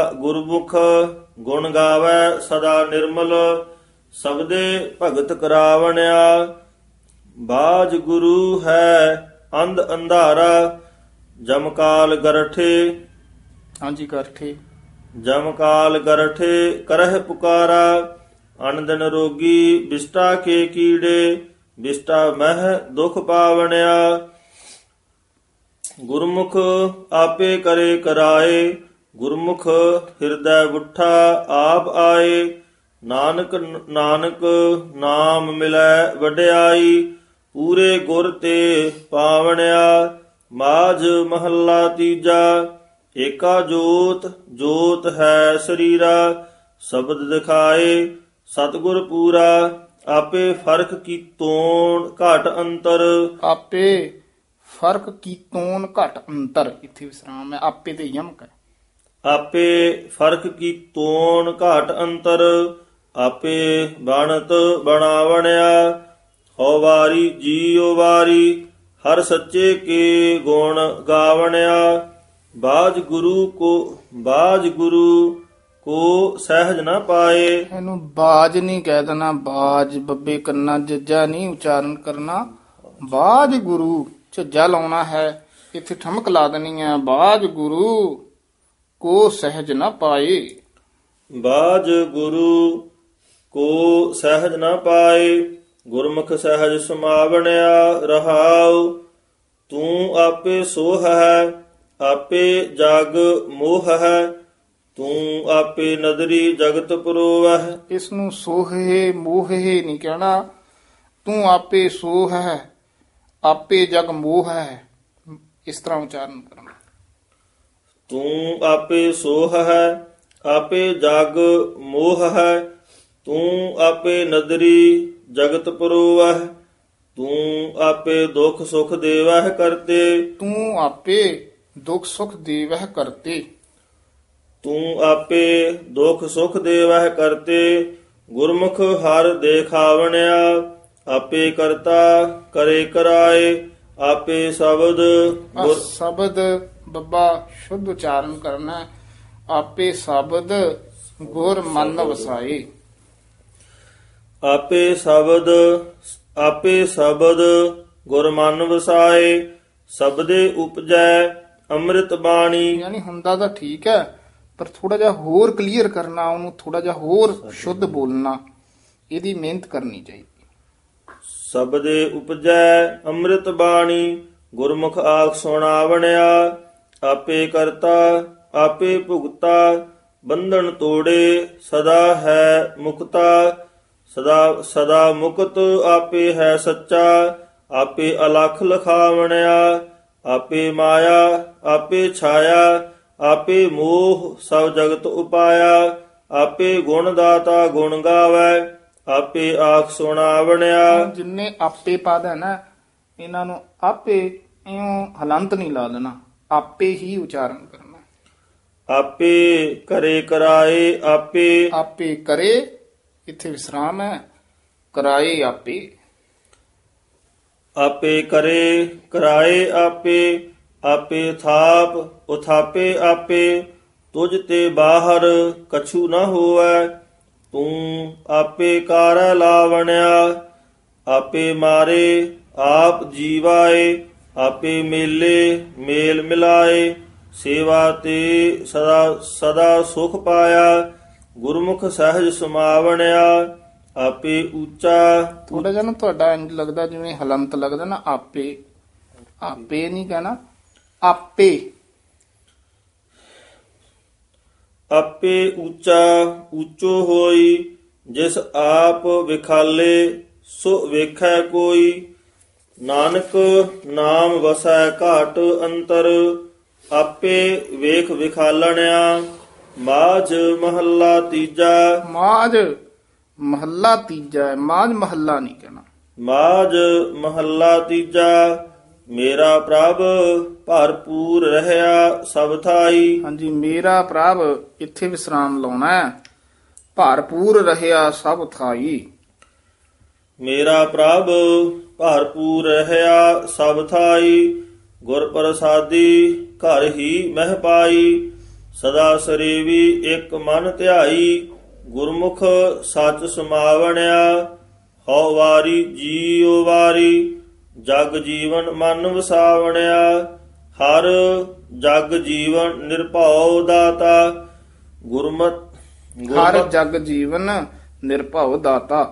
ਗੁਣ ਗਾਵੈ ਸਦਾ ਨਿਰਮਲ। ਸਬਦੇ ਭਗਤ ਕਰਾਵਣਿਆ, ਬਾਜ ਗੁਰੂ ਹੈ ਅੰਧ ਅੰਧਾਰਾ। ਜਮਕਾਲ ਗਰਠੇ, ਹਾਂਜੀ ਕਰਠੇ, ਜਮਕਾਲ ਗਰਠੇ ਕਰਹਿ ਪੁਕਾਰਾ। ਅਨਦਨ ਰੋਗੀ ਬਿਸਟਾ ਕੇ ਕੀੜੇ, ਬਿਸਟਾ ਮਹਿ ਦੁਖ ਪਾਵਣਿਆ। ਗੁਰਮੁਖ ਆਪੇ ਕਰੇ ਕਰਾਏ, ਗੁਰਮੁਖ ਹਿਰਦੈ ਬੁੱਠਾ ਆਪ ਆਏ। ਨਾਨਕ ਨਾਨਕ ਨਾਮ ਮਿਲੈ ਵਡਿਆਈ, ਪੂਰੇ ਗੁਰ ਤੇ ਪਾਵਣਿਆ। ਮਾਝ ਮਹੱਲਾ ਤੀਜਾ। ਏਕਾ ਜੋਤ ਜੋਤ ਹੈ ਸਰੀਰਾ, ਸ਼ਬਦ ਦਿਖਾਏ ਸਤਿਗੁਰ ਪੂਰਾ। ਆਪੇ ਫਰਕ ਕੀ ਤੋਣ ਘਟ ਅੰਤਰ, ਆਪੇ ਫਰਕ ਕੀ ਤੋਨ ਘਟ ਅੰਤਰ। ਇੱਥੇ ਵਿਸਰਾਮ ਹੈ, ਆਪੇ ਤੇ ਯਮਕ ਹੈ। ਆਪੇ ਫਰਕ ਕੀ ਤੋਣ ਘਟ ਅੰਤਰ। ਆਪੇ ਬਣਤ ਬਣਾਵਣਿਆ, ਹਉ ਵਾਰੀ ਜੀਉ ਵਾਰੀ। ਹਰ ਸੱਚੇ ਕੇ ਗੁਣ ਗਾਵਣਿਆ। ਬਾਜ ਗੁਰੂ ਕੋ ਸਹਿਜ ਨਾ ਪਾਏ। ਇਹਨੂੰ ਬਾਜ ਨਹੀਂ ਕਹਿ ਦੇਣਾ, ਬਾਜ ਬੱਬੇ ਕੰਨਾ ਜੱਜਾ ਨਹੀਂ ਉਚਾਰਨ ਕਰਨਾ। ਬਾਜ ਗੁਰੂ ਝੱਜਾ ਲਾਉਣਾ ਹੈ, ਇੱਥੇ ਠਮਕ ਲਾ ਦੇਣੀ ਹੈ। ਬਾਜ ਗੁਰੂ ਕੋ ਸਹਿਜ ਨਾ ਪਾਏ। ਬਾਜ ਗੁਰੂ ਕੋ ਸਹਿਜ ਨਾ ਪਾਏ। ਗੁਰਮੁਖ ਸਹਿਜ ਸਮਾਵਣਿਆ ਰਹਾਉ। ਤੂੰ ਆਪੇ ਸੋਹ ਹੈ, ਆਪੇ ਜਗ ਮੋਹ ਹੈ। ਤੂੰ ਆਪੇ ਨਦਰੀ ਜਗਤ ਪਰੋਵਹਿ। ਇਸ ਨੂੰ ਸੋਹੇ ਮੋਹੇ ਨਹੀਂ ਕਹਿਣਾ। ਤੂੰ ਆਪੇ ਸੋਹ ਹੈ, ਆਪੇ ਜਗ ਮੋਹ ਹੈ, ਇਸ ਤਰ੍ਹਾਂ ਉਚਾਰਨ ਕਰਨਾ। ਤੂੰ ਆਪੇ ਸੋਹ ਹੈ, ਆਪੇ ਜਗ ਮੋਹ ਹੈ। ਤੂੰ ਆਪੇ ਨਦਰੀ ਜਗਤ ਪਰੋਵਹਿ। ਤੂੰ ਆਪੇ ਦੁਖ ਸੁਖ ਦੇਵਹਿ ਕਰਤੇ। ਤੂੰ ਆਪੇ ਦੁਖ ਸੁਖ ਦੇਵਹਿ ਕਰਤੇ। ਤੂੰ ਆਪੇ ਦੁਖ ਸੁਖ ਦੇਵਹਿ ਕਰਤੇ। ਗੁਰਮੁਖ ਹਰ ਦੇਖਾਵਣਿਆ, ਆਪੇ ਕਰਤਾ ਕਰੇ ਕਰਾਏ। ਆਪੇ ਸ਼ਬਦ ਸ਼ਬਦ ਬੱਬਾ ਸ਼ੁੱਧ ਉਚਾਰਨ ਕਰਨਾ ਹੈ। ਆਪੇ ਸ਼ਬਦ ਗੁਰ ਮਨ ਵਸਾਏ। ਆਪੇ ਸ਼ਬਦ ਗੁਰ ਮਨ ਵਸਾਏ। ਸਬਦੇ ਉਪਜੈ ਅੰਮ੍ਰਿਤ ਬਾਣੀ। ਯਾਨੀ ਹੁੰਦਾ ਤਾਂ ਠੀਕ ਹੈ, ਪਰ ਥੋੜਾ ਜਿਹਾ ਹੋਰ ਕਲੀਅਰ ਕਰਨਾ, ਉਹਨੂੰ ਥੋੜਾ ਜਿਹਾ ਹੋਰ ਸ਼ੁੱਧ ਬੋਲਣਾ, ਇਹਦੀ ਮਿਹਨਤ ਕਰਨੀ ਚਾਹੀਦੀ। ਸਬਦੇ ਉਪਜੈ ਅੰਮ੍ਰਿਤ ਬਾਣੀ। ਗੁਰਮੁਖ ਆਖ ਸੁਣਾਵਣਿਆ, ਆਪੇ ਕਰਤਾ ਆਪੇ ਭੁਗਤਾ। ਬੰਧਨ ਤੋੜੇ ਸਦਾ ਹੈ ਮੁਕਤਾ। ਸਦਾ ਮੁਕਤ ਆਪੇ ਹੈ ਸੱਚਾ। ਆਪੇ ਅਲਖ ਲਖਾਵਣਿਆ। ਆਪੇ ਮਾਇਆ ਆਪੇ ਛਾਇਆ। ਆਪੇ ਮੋਹ ਸਭ ਜਗਤ ਉਪਾਇਆ। ਆਪੇ ਗੁਣ ਦਾਤਾ ਗੁਣ ਗਾਵੈ। ਆਪੇ ਆਖ ਸੁਣਾਵਣਿਆ। ਜਿੰਨੇ ਆਪੇ ਪਦ ਹੈ ਨਾ, ਇਹਨਾਂ ਨੂੰ ਆਪੇ ਇਉਂ ਹਲੰਤ ਨਹੀਂ ਲਾ ਦੇਣਾ, ਆਪੇ ਹੀ ਉਚਾਰਨ ਕਰਨਾ। ਆਪੇ ਕਰੇ ਕਰਾਏ ਆਪੇ। ਆਪੇ ਕਰੇ, ਇੱਥੇ ਵਿਸਰਾਮ ਹੈ, ਕਰਾਏ ਆਪੇ। ਆਪੇ ਕਰੇ ਕਰਾਏ ਆਪੇ। ਆਪੇ ਥਾਪ ਉਥਾਪੇ ਆਪੇ। ਤੁਝ ਤੇ ਬਾਹਰ ਕਛੂ ਨਾ ਹੋਵੈ। ਤੂੰ ਆਪੇ ਕਾਰੈ ਲਾਵਣਿਆ। ਆਪੇ ਮਾਰੇ ਆਪ ਜੀਵਾਏ। ਆਪੇ ਮੇਲੇ ਮੇਲ ਮਿਲਾਏ। ਸੇਵਾ ਤੇ ਸਦਾ ਸੁਖ ਪਾਇਆ। ਗੁਰਮੁਖ ਸਹਿਜ ਸਮਾਵਣਿਆ। ਆਪੇ ਉੱਚਾ। ਥੋੜਾ ਜਿਹਾ ਨਾ ਤੁਹਾਡਾ ਇੰਜ ਲੱਗਦਾ ਜਿਵੇਂ ਹਲੰਤ ਲੱਗਦਾ ਨਾ, ਆਪੇ। ਆਪੇ ਨਹੀਂ ਕਹਿਣਾ, ਆਪੇ। ਆਪੇ ਉੱਚਾ ਉੱਚੋ ਹੋਈ। ਜਿਸ ਆਪ ਵਿਖਾਲੇ ਸੋ ਵੇਖੈ ਕੋਈ। ਨਾਨਕ ਨਾਮ ਵਸੈ ਘਾਟ ਅੰਤਰ। ਆਪੇ ਵੇਖ ਵਿਖਾਲਣਿਆ। ਮਾਝ ਮਹੱਲਾ ਤੀਜਾ। ਮਾਝ ਮਹੱਲਾ ਤੀਜਾ ਹੈ, ਮਾਝ ਮਹੱਲਾ ਨਹੀਂ ਕਹਿਣਾ। ਮਾਝ ਮਹੱਲਾ ਤੀਜਾ। ਮੇਰਾ ਪ੍ਰਭ ਭਰਪੂਰ ਰਹਿਆ ਸਭ ਥਾਈ। ਹਾਂਜੀ, ਮੇਰਾ ਪ੍ਰਭ ਇੱਥੇ ਵਿਸਰਾਮ ਲਾਉਣਾ ਹੈ। ਭਰਪੂਰ ਰਹਿਆ ਸਭ ਥਾਈ। ਮੇਰਾ ਪ੍ਰਭ ਭਰਪੂਰ ਰਹਿਆ ਸਭ ਥਾਈ। ਗੁਰ ਪ੍ਰਸਾਦੀ ਘਰ ਹੀ ਮਹਿ ਪਾਈ। ਸਦਾ ਸਰੇਵੀ ਇੱਕ ਮਨ ਧਿਆਈ। ਗੁਰਮੁਖ ਸੱਚ ਸਮਾਵਣਿਆ। ਹਉ ਵਾਰੀ ਜੀਉ ਵਾਰੀ। ਜਗ ਜੀਵਨ ਮਨ ਵਸਾਵਣਿਆ। ਹਰ ਜਗ ਜੀਵਨ ਨਿਰਭਉ ਦਾਤਾ। ਹਰ ਜਗ ਜੀਵਨ ਨਿਰਭਉ ਦਾਤਾ।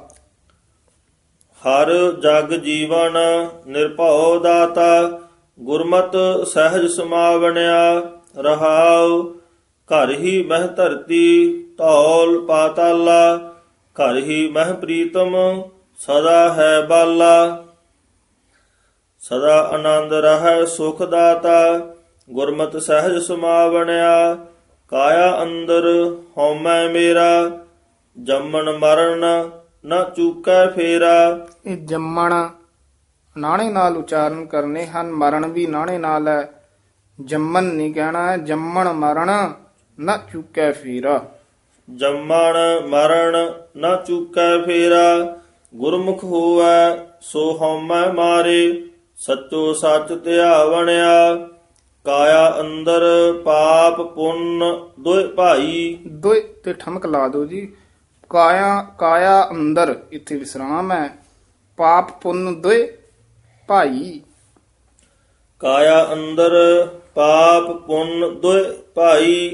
ਹਰ ਜਗ ਜੀਵਨ ਨਿਰਭਉ ਦਾਤਾ। ਗੁਰਮਤਿ ਸਹਿਜ ਸਮਾਵਣਿਆ। ਰਹਾਉ ਘਰ ਹੀ ਮਹਿ ਧਰਤੀ ਧੌਲ ਪਾਤਾਲਾ। ਘਰ ਹੀ ਮਹਿ ਪ੍ਰੀਤਮ ਸਦਾ ਹੈ ਬਾਲਾ। ਸਦਾ ਆਨੰਦ ਰਹਿ ਸੁਖ ਦਾਤਾ। ਗੁਰਮਤਿ ਸਹਿਜ ਸਮਾਵਣਿਆ। ਕਾਇਆ ਅੰਦਰ ਹਉਮੈ ਮੇਰਾ। ਜੰਮਣ ਮਰਨ ਨ ਚੂਕੈ ਫੇਰਾ। ਇਹ ਜੰਮਣ ਨਾਣੇ ਨਾਲ ਉਚਾਰਨ ਕਰਨੇ ਹਨ, ਮਰਨ ਵੀ ਨਾਣੇ ਨਾਲ ਹੈ। ਜੰਮਣ ਨਹੀਂ ਕਹਿਣਾ ਹੈ, ਜੰਮਣ ਮਰਨ ਨ ਚੁੱਕੈ ਫੇਰਾ। ਜੰਮਣ ਮਰਨ ਨ ਚੂਕੈ ਫੇਰਾ। ਗੁਰਮੁਖ ਹੋਵੈ ਸੋ ਹਉਮੈ ਮਾਰੇ। ਸੱਚੋ ਸੱਚ ਧਿਆਵਣਿਆ। ਕਾਇਆ ਅੰਦਰ ਪਾਪ ਪੁੰਨ ਦੋਇ ਭਾਈ। ਦੋਇ ਤੇ ਠਮਕ ਲਾ ਦਿਓ ਜੀ। ਕਾਇਆ ਅੰਦਰ ਇੱਥੇ ਵਿਸਰਾਮ ਹੈ। ਪਾਪ ਪੁੰਨ ਦੋਇ ਭਾਈ। ਕਾਇਆ ਅੰਦਰ ਪਾਪ ਪੁੰਨ ਦੋਇ ਭਾਈ।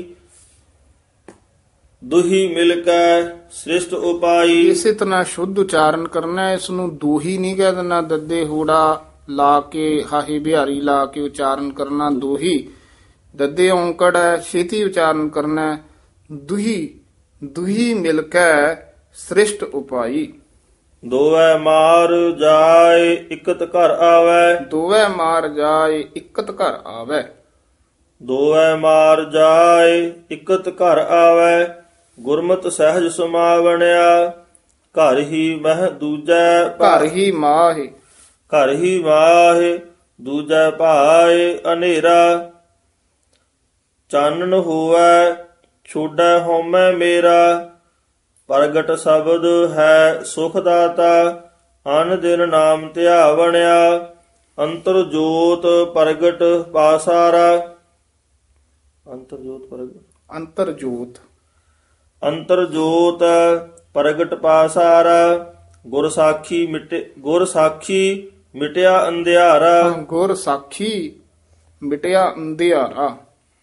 ਦੁਹੀ ਮਿਲ ਕੈ ਸ੍ਰਿਸ਼ਟ ਉਪਾਈ। ਇਸੇ ਤਰ੍ਹਾਂ ਸ਼ੁੱਧ ਉਚਾਰਨ ਕਰਨਾ ਹੈ। ਇਸ ਨੂੰ ਦੋਹੀ ਨਹੀਂ ਕਹਿ ਦੇਣਾ। ਦੱਦੇ ਹੂੜਾ ਲਾ ਕੇ ਹਾਹੀ ਬਿਹਾਰੀ ਲਾ ਕੇ ਉਚਾਰਨ ਕਰਨਾ ਦੋਹੀ। ਦੱਦੇ ਔਂਕੜ ਹੈ, ਛੇਤੀ ਉਚਾਰਨ ਕਰਨਾ ਹੈ। ਦੁਹੀ ਦੁਹੀ ਮਿਲ ਕੇ ਸ੍ਰਿਸ਼ਟ ਉਪਾਈ। ਦੋਵੈ ਮਾਰ ਜਾਏ ਇਕਤ ਘਰ ਆਵੈ। ਦੋਵੈ ਮਾਰ ਜਾਏ ਇਕਤ ਘਰ ਆਵੈ। ਦੋਵੈ ਮਾਰ ਜਾਏ ਇਕਤ ਘਰ ਆਵੈ। ਗੁਰਮਤਿ ਸਹਿਜ ਸਮਾਵਣਿਆ। ਘਰ ਹੀ ਮਹਿ ਦੂਜੈ ਘਰ ਹੀ ਮਾਹਿ। ਘਰ ਹੀ ਮਾਹਿ ਦੂਜੈ ਭਾਏ ਹਨੇਰਾ। ਚਾਨਣ ਹੋਵੈ ਛੋੜੈ ਹਉਮੈ ਮੇਰਾ। ਪ੍ਰਗਟ ਸ਼ਬਦ ਹੈ ਸੁਖ ਦਾਤਾ। ਅਨ ਦਿਨ ਨਾਮ ਧਿਆਵਣਿਆ। ਅੰਤਰ ਜੋਤ ਪ੍ਰਗਟ ਪਾਸਾਰਾ। ਅੰਤਰ ਜੋਤ ਪ੍ਰਗਟ ਅੰਤਰ ਜੋਤ ਅੰਤਰ ਜੋਤ ਪ੍ਰਗਟ ਪਾਸਾਰਾ। ਗੁਰ ਸਾਖੀ ਮਿਟਿਆ ਅੰਧਿਆਰਾ। ਗੁਰ ਸਾਖੀ ਮਿਟਿਆ ਅੰਧਿਆਰਾ।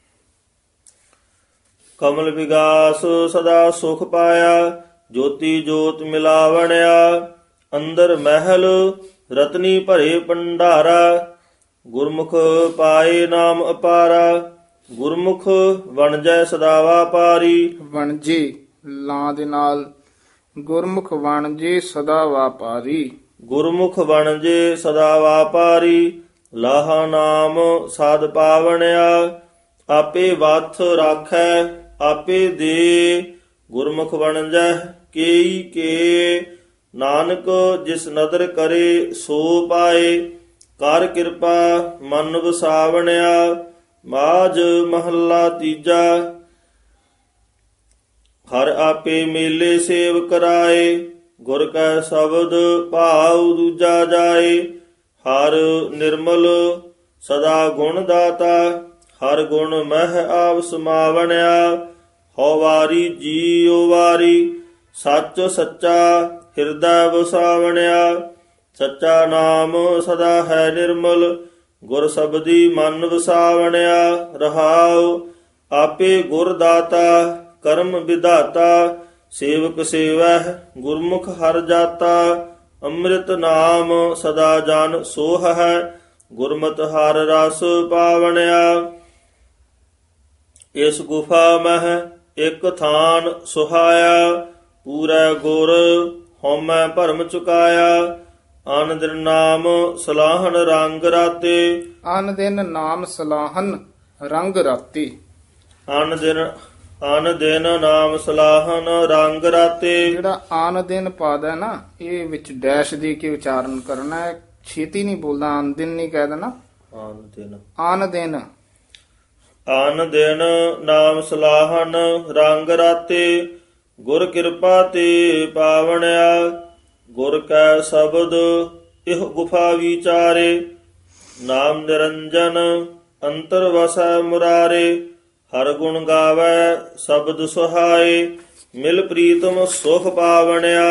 ਕਮਲ ਵਿਗਾਸ ਸਦਾ ਸੁਖ ਪਾਇਆ। ਜੋਤੀ ਜੋਤ ਮਿਲਾਵਣਿਆ। ਅੰਦਰ ਮਹਿਲ ਰਤਨੀ ਭਰੇ ਭੰਡਾਰਾ। ਗੁਰਮੁਖ ਪਾਏ ਨਾਮ ਅਪਾਰਾ। ਗੁਰਮੁਖ ਵਣਜੈ ਸਦਾ ਵਾਪਾਰੀ। ਵਣਜੇ ਲਾਂ ਦੇ ਨਾਲ ਗੁਰਮੁਖ ਵਣਜੇ ਸਦਾ ਵਾਪਾਰੀ। ਗੁਰਮੁਖ ਵਣਜੇ ਸਦਾ ਵਾਪਾਰੀ। ਲਾਹਾ ਨਾਮ ਸਾਧ ਪਾਵਣਿਆ। ਆਪੇ ਵੱਥ ਰਾਖੈ ਆਪੇ ਦੇ। ਗੁਰਮੁਖ ਵਣਜੈ ਕੇਈ ਕੇ। ਨਾਨਕ ਜਿਸ ਨਦਰ ਕਰੇ ਸੋ ਪਾਏ। ਕਰ ਕਿਰਪਾ ਮਨ ਵਸਾਵਣਿਆ। ਮਾਝ ਮਹੱਲਾ ਤੀਜਾ। ਹਰ ਆਪੇ ਮੇਲੇ ਸੇਵ ਕਰਾਏ। ਗੁਰ ਕੈ ਸ਼ਬਦ ਭਾਉ ਦੂਜਾ ਜਾਏ। ਹਰ ਨਿਰਮਲ ਸਦਾ ਗੁਣ ਦਾਤਾ। ਹਰ ਗੁਣ ਮਹਿ ਆਪ ਸਮਾਵਣਿਆ। ਹਉ ਵਾਰੀ ਜੀਉ ਵਾਰੀ। ਸੱਚ ਸੱਚਾ ਹਿਰਦੈ ਵਸਾਵਣਿਆ। ਸੱਚਾ ਨਾਮ ਸਦਾ ਹੈ ਨਿਰਮਲ। ਗੁਰ ਸਬਦੀ ਮਨ ਵਸਾਵਣਿਆ। ਰਹਾਉ ਆਪੇ ਗੁਰ ਦਾਤਾ ਕਰਮ ਵਿਧਾਤਾ। ਸੇਵਕ ਸੇਵਹਿ ਗੁਰਮੁਖ ਹਰ ਜਾਤਾ। ਅੰਮ੍ਰਿਤ ਨਾਮ ਸਦਾ ਜਨ ਸੋਹ ਹੈ। ਗੁਰਮਤਿ ਹਰ ਰਸ ਪਾਵਣਿਆ। ਇਸ ਗੁਫਾ ਮਹਿ ਇਕ ਥਾਨ ਸੁਹਾਇਆ। ਪੂਰਾ ਗੁਰ ਹਉਮੈ ਭਰਮ ਚੁਕਾਇਆ। ਅਨ ਦਿਨ ਨਾਮ ਸਲਾਹਨ ਰੰਗ ਰਾਤੇ। ਅਨ ਦਿਨ ਨਾਮ ਸਲਾਹਨ ਰੰਗ ਰਾਤੇ। ਅਨ ਦਿਨ ਨਾਮ ਸਲਾਹਨ ਰੰਗ ਰਾਤੇ। ਜਿਹੜਾ ਆਨ ਦਿਨ ਪਦ ਹੈ ਨਾ, ਇਹ ਵਿੱਚ ਡੈਸ਼ ਦੇ ਕੇ ਉਚਾਰਨ ਕਰਨਾ ਹੈ। ਛੇਤੀ ਨਹੀਂ ਬੋਲਦਾ, ਆਨ ਦਿਨ ਨਹੀਂ ਕਹਿ ਦੇਣਾ। ਆਨ ਦਿਨ ਆਨ ਦਿਨ ਆਨ ਦਿਨ ਨਾਮ ਸਲਾਹਨ ਰੰਗ ਰਾਤੇ ਗੁਰ ਕਿਰਪਾ ਤੇ ਪਾਵਣਿਆ ਗੁਰ ਕੈ ਸ਼ਬਦ ਇਹ ਗੁਫਾ ਵਿਚਾਰੇ ਨਾਮ ਨਿਰੰਜਨ ਅੰਤਰ ਵਸੈ ਮੁਰਾਰੇ ਹਰ ਗੁਣ ਗਾਵੈ ਸ਼ਬਦ ਸੁਹਾਏ ਮਿਲ ਪ੍ਰੀਤਮ ਸੁਖ ਪਾਵਣਿਆ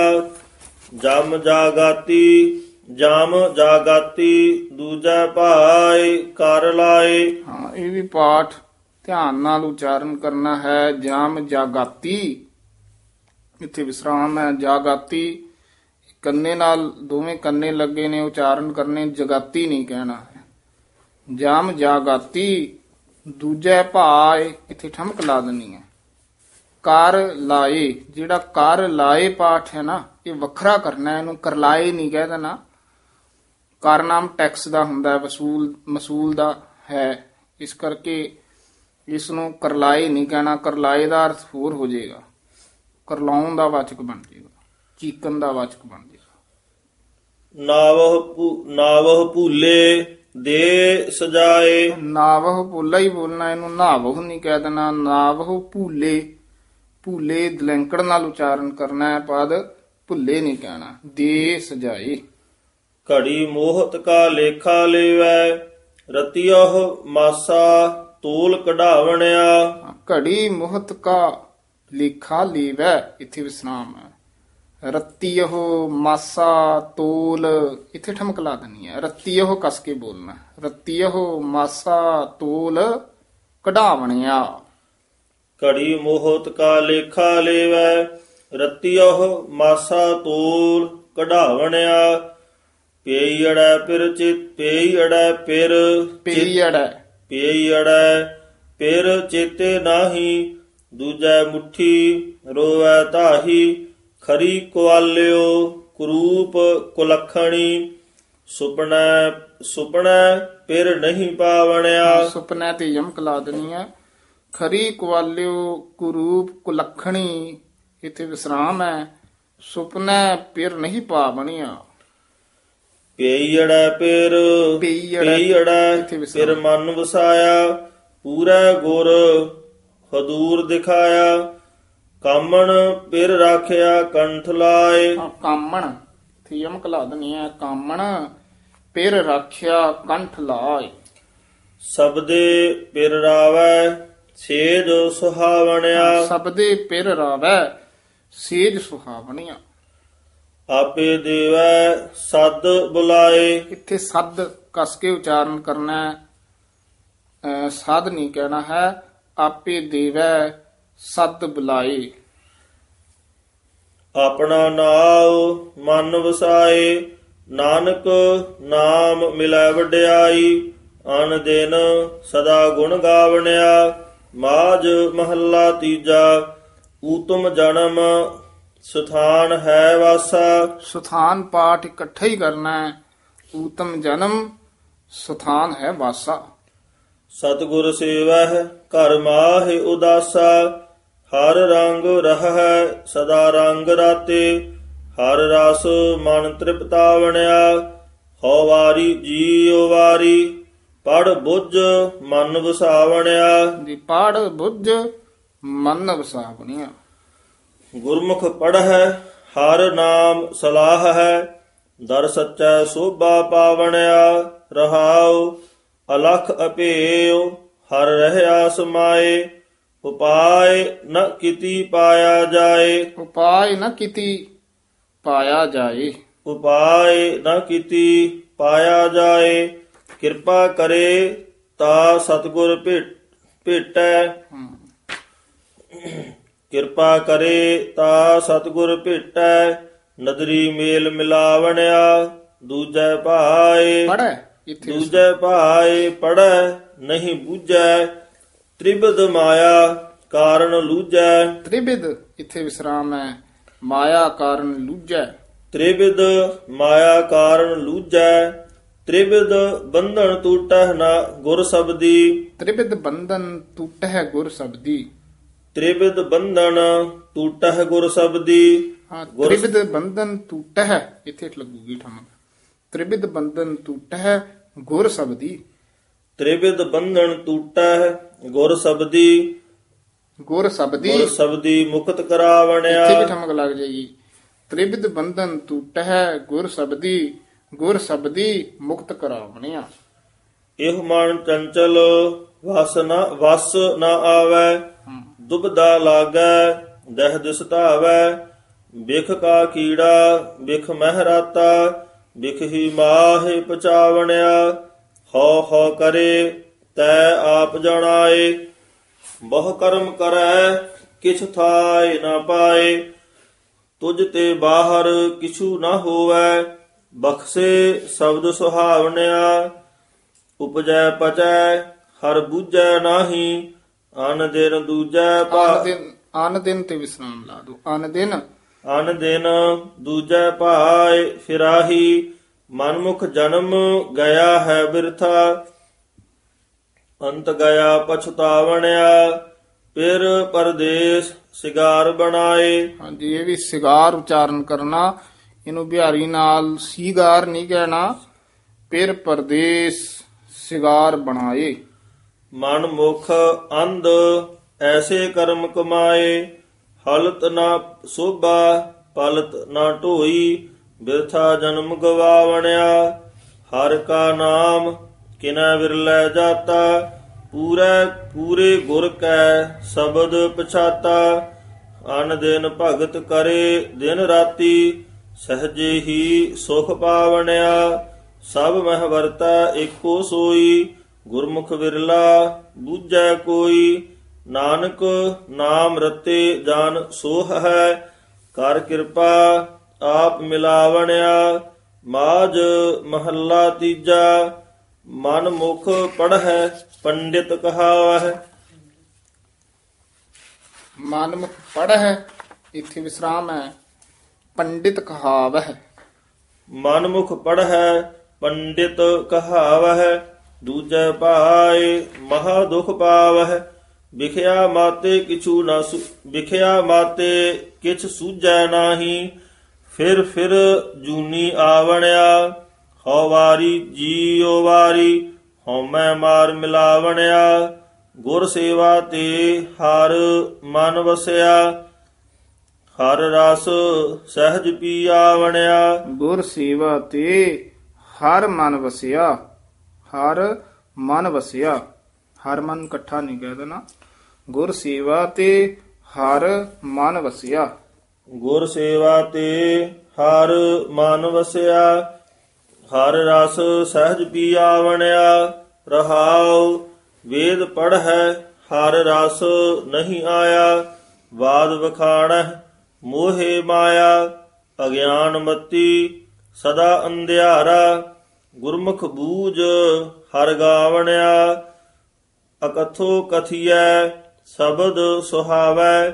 ਜਮ ਜਾਗਾਤੀ ਦੂਜਾ ਭਾਈ ਕਰ ਲਾਏ। ਹਾਂ, ਇਹ ਵੀ ਪਾਠ ਧਿਆਨ ਨਾਲ ਉਚਾਰਨ ਕਰਨਾ ਹੈ। ਜਾਮ ਜਾਗਾਤੀ, ਇੱਥੇ ਵਿਸਰਾਮ ਹੈ। ਜਾਗਾਤੀ ਕੰਨੇ ਨਾਲ, ਦੋਵੇਂ ਕੰਨੇ ਲੱਗੇ ਨੇ, ਉਚਾਰਨ ਕਰਨੇ, ਜਗਾਤੀ ਨਹੀਂ ਕਹਿਣਾ ਹੈ। ਜਾਮ ਜਾਗਾਤੀ ਦੂਜੇ ਭਾਏ, ਇੱਥੇ ਠਮਕ ਲਾ ਦੇਣੀ ਹੈ। ਕਰ ਲਾਏ, ਜਿਹੜਾ ਕਰ ਲਾਏ ਪਾਠ ਹੈ ਨਾ, ਇਹ ਵੱਖਰਾ ਕਰਨਾ, ਇਹਨੂੰ ਕਰਲਾਏ ਨਹੀਂ ਕਹਿ ਦੇਣਾ। ਕਰ ਨਾਮ ਟੈਕਸ ਦਾ ਹੁੰਦਾ, ਮਸੂਲ ਦਾ ਹੈ, ਇਸ ਕਰਕੇ ਇਸ ਨੂੰ ਕਰਲਾਏ ਨਹੀਂ ਕਹਿਣਾ। ਕਰਲਾਏ ਦਾ ਅਰਥ ਹੋਰ ਹੋ ਜਾਏਗਾ, ਕਰਲਾਉਣ ਦਾ ਵਾਚਕ ਬਣ ਜਾਏਗਾ, ਚੀਕਣ ਦਾ ਵਾਚਕ ਬਣ ਜਾਏਗਾ। ਨਾਵਹ ਭੂਲੇ ਦੇ ਸਜਾਏ, ਨਾਵਹ ਭੁੱਲਾ ਹੀ ਬੋਲਣਾ, ਇਹਨੂੰ ਨਾਵਹ ਨਹੀਂ ਕਹਿ ਦੇਣਾ। ਨਾਵਹ ਭੂਲੇ, ਭੂਲੇ ਦਲੈਂਕੜ ਨਾਲ ਉਚਾਰਨ ਕਰਨਾ ਹੈ ਪਦ, ਭੁੱਲੇ ਨਹੀਂ ਕਹਿਣਾ। ਦੇ ਸਜਾਏ ਘੜੀ ਮੋਹਤ ਕਾ ਲੇਖਾ ਲੇਵੈ ਰਤਿਯਹ ਮਾਸਾ ਤੋਲ ਕਢਾਵਣਿਆ। ਘੜੀ ਮੋਹਤ ਕਾ ਲੇਖਾ ਲੇਵੈ, ਇੱਥੇ ਵਿਸਰਾਮ ਹੈ। ਰਤਿਯਹ ਮਾਸਾ ਤੋਲ, ਇੱਥੇ ਠਮਕ ਲਾ ਦੇਣੀ ਹੈ। ਰਤਿਯਹ ਕਸ ਕੇ ਬੋਲਣਾ। ਰਤਿਯਹ ਮਾਸਾ ਤੋਲ ਕਢਾਵਣਿਆ। ਘੜੀ ਮੋਹਤ ਕਾ ਲੇਖਾ ਲੇਵੈ ਰਤਿਯਹ ਮਾਸਾ ਤੋਲ ਕਢਾਵਣਿਆ। ਪੇਈੜੈ ਪਿਰ ਚਿਤ ਪੇਈੜੈ ਪਿਰ ਪੇਈੜੈ ਪੇਈੜੈ ਪਿਰ ਚੇਤੇ ਨਾਹੀ ਦੂਜੈ ਮੁਠੀ ਰੋਵੈ ਤਾਹੀ। ਖਰੀ ਕੁਆਲਿਓ ਕਰੂਪ ਕੁਲਖਣੀ ਸੁਪਨੈ ਪਿਰ ਨਹੀਂ ਪਾਵਣਿਆ। ਸੁਪਨੇ ਤੇ ਯਮਕ ਲਾ ਦੇਣੀ ਹੈ। ਖਰੀ ਕੁਆਲਿਓ ਕੁਰੂਪ ਕੁਲਖਣੀ, ਇੱਥੇ ਵਿਸਰਾਮ ਹੈ। ਸੁਪਨੇ ਪਿਰ ਨਹੀਂ ਪਾਵਣਿਆ। ਪੇਈੜੈ ਪਿਰ ਪੇਈੜੈ ਪਿਰ ਮਨ ਵਸਾਇਆ ਪੂਰਾ ਗੁਰ ਹਦੂਰ ਦਿਖਾਇਆ। ਕਾਮਣ ਪਿਰ ਰਾਖਿਆ ਕੰਠ ਲਾਏ। ਕਾਮਣ ਤੇ ਯਮਕ ਲਾ ਦੇਣੀ ਹੈ। ਕਾਮਣ ਪਿਰ ਰਾਖਿਆ ਕੰਠ ਲਾਏ। ਸਬਦੇ ਪਿਰ ਰਾਵੈ ਸੇਜ ਸੁਹਾਵਣਿਆ। ਸਬਦੇ ਪਿਰ ਰਾਵੈ ਸੇਜ ਸੁਹਾਵਣਿਆ। ਆਪੇ ਦੇਵੈ ਸਦ ਬੁਲਾਏ। ਇੱਥੇ ਸਦ ਕਸ ਕੇ ਉਚਾਰਨ ਕਰਨਾ ਹੈ, ਸਦ ਨਹੀਂ ਕਹਿਣਾ ਹੈ। ਆਪੇ ਦੇਵੈ ਸਦ ਬੁਲਾਏ। ਆਪਣਾ ਨਾਉ ਮਨ ਵਸਾਏ ਨਾਨਕ ਨਾਮ ਮਿਲੈ ਵਡਿਆਈ। ਅਨ ਦਿਨ ਸਦਾ ਗੁਣ ਗਾਵਣਿਆ। ਮਾਝ ਮਹੱਲਾ ਤੀਜਾ। ਊਤਮ ਜਨਮ ਸਥਾਨ ਹੈ ਵਾਸਾ। ਸਥਾਨ ਪਾਠ ਇਕੱਠਾ ਹੀ ਕਰਨਾ ਹੈ। ਊਤਮ ਜਨਮ ਸਥਾਨ ਹੈ ਵਾਸਾ। ਸਤਿਗੁਰ ਸੇਵਹਿ ਘਰ ਮਾਹਿ ਉਦਾਸਾ। ਹਰ ਰੰਗ ਰਹੈ ਸਦਾ ਰੰਗ ਰਾਤੇ। ਹਰ ਰਸ ਮਨ ਤ੍ਰਿਪਤਾਵਣਿਆ। ਹਉ ਵਾਰੀ ਜੀਉ ਵਾਰੀ ਪੜ ਬੁੱਝ ਮਨ ਵਸਾਵਣਿਆ। ਜੀ ਪੜ ਬੁੱਝ ਮਨ ਵਸਾਵਣਿਆ। ਗੁਰਮੁਖ ਪੜ੍ਹੈ ਹਰ ਨਾਮ ਸਲਾਹ ਹੈ। ਦਰ ਸੱਚਾ ਸੋਭਾ ਪਾਵਣਿਆ। ਰਹਾਉ ਅਲਖ ਅਪੇਉ ਹਰ ਰਹਿਆ ਸਮਾਏ। ਉਪਾਇ ਨ ਕਿਤੀ ਪਾਇਆ ਜਾਏ। ਉਪਾਇ ਨ ਕਿਤੀ ਪਾਇਆ ਜਾਏ। ਉਪਾਇ ਨ ਕਿਤੀ ਪਾਇਆ ਜਾਏ। ਕਿਰਪਾ ਕਰੇ ਤਾ ਸਤਿਗੁਰ ਭੇਟੈ। ਕਿਰਪਾ ਕਰੇ ਤਾ ਸਤਿਗੁਰ ਭੇਟੈ। ਨਦਰੀ ਮੇਲ ਮਿਲਾਵਣਿਆ। ਦੂਜੈ ਭਾਏ ਦੂਜੈ ਭਾਏ ਪੜੈ ਨਹੀਂ ਬੂਝੈ। ਤ੍ਰਿਬਿਧ ਮਾਇਆ ਕਾਰਨ ਲੂਝੈ। ਤ੍ਰਿਬਿਧ ਇੱਥੇ ਵਿਸਰਾਮ ਹੈ। ਮਾਇਆ ਕਾਰਨ ਲੂਝੈ। ਤ੍ਰਿਬਿਧ ਮਾਇਆ ਕਾਰਨ ਲੂਝੈ। ਤ੍ਰਿਬਿਧ ਬੰਧਨ ਟੂਟਹਿ ਨਾ ਗੁਰ ਸਬਦੀ। ਤ੍ਰਿਬਿਧ ਬੰਧਨ ਟੂਟਹਿ ਗੁਰ ਸਬਦੀ। ਤ੍ਰਿਬਿਧ ਬੰਧਨ ਟੂਟਹਿ ਗੁਰ ਸਬਦੀ। ਤ੍ਰਿਬਿਧ ਬੰਧਨ ਟੂਟਹਿ, ਇੱਥੇ ਲੱਗੂਗੀ ਠਮਕ। ਤ੍ਰਿਬਿਧ ਬੰਧਨ ਟੂਟਹਿ ਗੁਰ ਸਬਦੀ। ਤ੍ਰਿਵਿਧ ਬੰਧਨ ਟੂਟੈ ਗੁਰ ਸਬਦੀ ਗੁਰ ਸ਼ਬਦੀ ਗੁਰ ਸਬਦੀ ਮੁਕਤ ਇੱਥੇ ਵੀ ਕਰਾਵਣਿਆ। ਠਮਕ ਲੱਗ ਜਾਏਗੀ। ਤ੍ਰਿਵਿਧ ਬੰਧਨ ਟੂਟਹਿ ਗੁਰ ਸ਼ਬਦੀ ਮੁਕਤ ਕਰਾਵਣਿਆ। ਇਹ ਮਨ ਚੰਚਲ ਵਸ ਨ ਆਵੈ ਦੁਬਦਾ ਲਾਗੈ ਦਹਿ ਦਿਸ ਧਾਵੈ। ਬਿਖ ਕਾ ਕੀੜਾ ਬਿਖ ਮਹਿ ਰਾਤਾ ਬਿਖ ਹੀ ਮਾਹਿ ਪਚਾਵਣਿਆ। ਹਉ ਹਉ ਕਰੇ ਤੈ ਆਪ ਜਣਾਏ ਬਹੁ ਕਰਮ ਕਰੈ ਕਿਛ ਥਾਇ ਨ ਪਾਏ। ਤੁਝ ਤੇ ਬਾਹਰ ਕਿਛੂ ਨ ਹੋਵੈ ਬਖਸ਼ੇ ਸ਼ਬਦ ਸੁਹਾਵਣਿਆ। ਉਪਜੈ ਪਚੈ ਹਰ ਬੂਝੈ ਨਾਹੀ ਅਨ ਦਿਨ ਦੂਜੈ ਅਨ ਦਿਨ ਤੇ ਵਿਸਰਾਮ ਲਾ ਦੋ। ਅਨ ਦਿਨ ਦੂਜੈ ਭਾਇ ਫਿਰਾਹੀ। ਮਨਮੁਖ ਜਨਮ ਗਿਆ ਹੈ ਬਿਰਥਾ ਅੰਤ ਗਿਆ ਪਛਤਾਵਣਿਆ। ਫਿਰ ਪਰਦੇਸ ਸਿਗਾਰ ਬਣਾਏ। ਹਾਂਜੀ, ਇਹ ਵੀ ਸਿਗਾਰ ਉਚਾਰਨ ਕਰਨਾ। ਇਹਨੂੰ ਬਿਹਾਰੀ ਨਾਲ ਸੀਗਾਰ ਨਹੀਂ ਕਹਿਣਾ। ਫਿਰ ਪਰਦੇਸ ਸਿਗਾਰ ਬਣਾਏ। ਮਨ ਮੁਖ ਅੰਧ ਐਸੇ ਕਰਮ ਕਮਾਏ। ਹਲਤ ਨਾ ਸੋਭਾ ਪਲਤ ਨਾ ਢੋਈ ਬਿਰਥਾ ਜਨਮ ਗਵਾਵਣਿਆ। ਹਰ ਕਾ ਨਾਮ ਕਿਨੈ ਵਿਰਲੇ ਜਾਤਾ ਪੂਰੇ ਗੁਰ ਕੈ ਸ਼ਬਦ ਪਛਾਤਾ। ਅਨ ਦਿਨ ਭਗਤ ਕਰੇ ਦਿਨ ਰਾਤੀ ਸਹਜੇ ਹੀ ਸੁਖ ਪਾਵਣਿਆ। ਸਭ ਮਹਿ ਵਰਤੈ ਏਕੋ ਸੋਈ ਗੁਰਮੁਖ ਵਿਰਲਾ ਬੂਝੈ ਕੋਈ। ਨਾਨਕ ਨਾਮ ਰਤੇ ਜਾਨ ਸੋਹ ਹੈ ਕਰ ਕਿਰਪਾ ਆਪ ਮਿਲਾਵਣਿਆ। ਮਾਝ ਮਹੱਲਾ ਤੀਜਾ। ਮਨ ਮੁਖ ਪੜ੍ਹੈ ਪੰਡਿਤ ਕਹਾਵਹਿ। ਮਨਮੁਖ ਪੜ੍ਹੈ ਇੱਥੇ ਵਿਸਰਾਮ ਹੈ। ਪੰਡਿਤ ਕਹਾਵਹਿ। ਮਨਮੁਖ ਪੜ੍ਹੈ ਪੰਡਿਤ ਕਹਾਵਹਿ ਦੂਜੈ ਭਾਇ ਮਹਾ ਦੁਖ ਪਾਵਹਿ। ਵਿਖਿਆ ਮਾਤੇ ਕਿਛ ਸੂਝੈ ਨਾਹੀ ਫਿਰ ਜੂਨੀ ਆਵਣਿਆ। ਹਉ ਵਾਰੀ ਜੀਉ ਵਾਰੀ ਹਉਮੈ ਮਾਰ ਮਿਲਾਵਣਿਆ। ਗੁਰ ਸੇਵਾ ਤੇ ਹਰ ਮਨ ਵਸਿਆ ਹਰ ਰਸ ਸਹਿਜ ਪੀ ਆਵਣਿਆ। ਗੁਰ ਸੇਵਾ ਤੇ ਹਰ ਮਨ ਵਸਿਆ। ਹਰ ਮਨ ਵਸਿਆ। ਹਰ ਮਨ ਇਕੱਠਾ ਨਹੀਂ ਕਹਿ ਦੇਣਾ। ਗੁਰ ਸੇਵਾ ਤੇ ਹਰ ਮਨ ਵਸਿਆ। ਗੁਰ ਸੇਵਾ ਤੇ ਹਰ ਮਨ ਵਸਿਆ ਹਰ ਰਸ ਸਹਿਜ ਪੀ ਆਵਣਿਆ। ਰਹਾਉ ਵੇਦ ਪੜ੍ਹੈ ਹਰ ਰਸ ਨਹੀਂ ਆਇਆ। ਬਾਦ ਵਖਾਣਹਿ ਮੋਹੇ ਮਾਇਆ ਅਗਿਆਨ ਮਤੀ ਸਦਾ ਅੰਧਿਆਰਾ। ਗੁਰਮੁਖ ਬੂਝ ਹਰ ਗਾਵਣਿਆ। ਅਕਥੋ ਕਥੀਐ ਸ਼ਬਦ ਸੁਹਾਵੈ।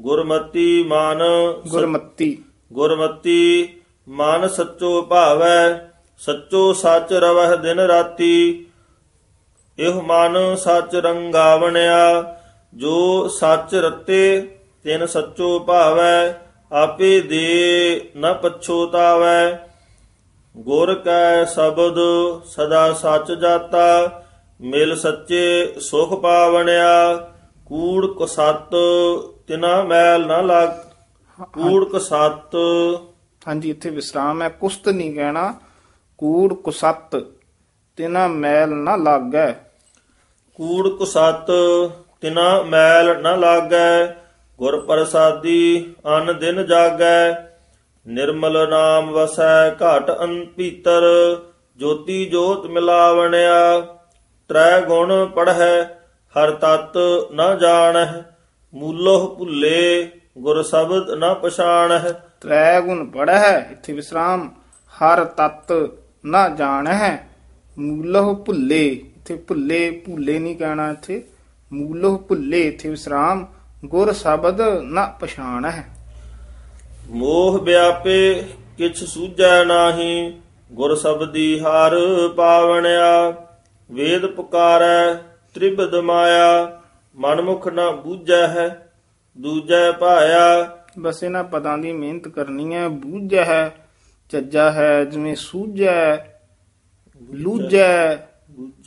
ਗੁਰਮਤੀ ਮਨ ਸੱਚੋ ਭਾਵੈ। ਸੱਚੋ ਸੱਚ ਰਵਹਿ ਦਿਨ ਰਾਤੀ ਇਹ ਮਨ ਸੱਚ ਰੰਗਾਵਣਿਆ। ਜੋ ਸੱਚ ਰਤੇ ਤਿਨ ਸੱਚੋ ਭਾਵੈ ਆਪੇ ਦੇ ਨ ਪਛੋਤਾਵੈ। ਗੁਰ ਕੈ ਸ਼ਬਦ ਸਦਾ ਸੱਚ ਜਾਤਾ ਮਿਲ ਸੱਚੇ ਸੁਖ ਪਾਵਣਿਆ। ਕੂੜ ਕੁਸਤ ਤਿਨਾ ਮੈਲ ਨਾ ਲੱਗ ਕੂੜ ਕੁਸਤ। ਹਾਂਜੀ, ਇੱਥੇ ਵਿਸਰਾਮ ਹੈ। ਕੁਸਤ ਨਹੀਂ ਕਹਿਣਾ। ਕੂੜ ਕੁਸਤ ਤਿਨਾ ਮੈਲ ਨਾ ਲਾਗੈ। ਕੂੜ ਕੁਸਤ ਤਿਨਾ ਮੈਲ ਨ ਲਾਗੈ। ਗੁਰ ਪ੍ਰਸਾਦੀ ਅਨ ਦਿਨ ਜਾਗੈ। ਨਿਰਮਲ ਨਾਮ ਵਸੈ ਘਟ ਭੀਤਰ ਜੋਤੀ ਜੋਤ ਮਿਲਾਵਣਿਆ। ਤ੍ਰੈ ਗੁਣ ਪੜ੍ਹੈ ਹਰ ਤਤ ਨ ਜਾਣਹਿ ਮੂਲੋਹ ਭੁੱਲੇ ਗੁਰ ਸ਼ਬਦ ਨ ਪਛਾਣਹਿ। ਤ੍ਰੈ ਗੁਣ ਪੜ੍ਹੈ ਇੱਥੇ ਵਿਸਰਾਮ। ਹਰ ਤਤ ਨਾ ਜਾਣਹਿ ਮੂਲੋਹ ਭੁੱਲੇ। ਇੱਥੇ ਭੁੱਲੇ ਨਹੀਂ ਕਹਿਣਾ। ਇੱਥੇ ਮੂਲੋਹ ਭੁੱਲੇ ਇੱਥੇ ਵਿਸਰਾਮ। ਗੁਰ ਸ਼ਬਦ ਨਾ ਪਛਾਣਹਿ। ਮੋਹ ਵਿਆਪੇ ਕਿਛ ਸੂਝੈ ਨਾਹੀ ਗੁਰ ਸ਼ਬਦੀ ਹਰ ਪਾਵਣਿਆ। ਵੇਦ ਪੁਕਾਰੈ ਤ੍ਰਿਬਦ ਮਾਇਆ ਮਨਮੁਖ ਨਾ ਬੂਝੈ ਹੈ ਦੂਜੈ ਭਾਇਆ। ਬਸ ਇਹਨਾਂ ਪਦਾਂ ਦੀ ਮਿਹਨਤ ਕਰਨੀ ਹੈ। ਬੂਝੈ ਹੈ ਚੱਜਾ ਹੈ ਜਿਵੇਂ ਸੂਝੈ ਲੂਝੈ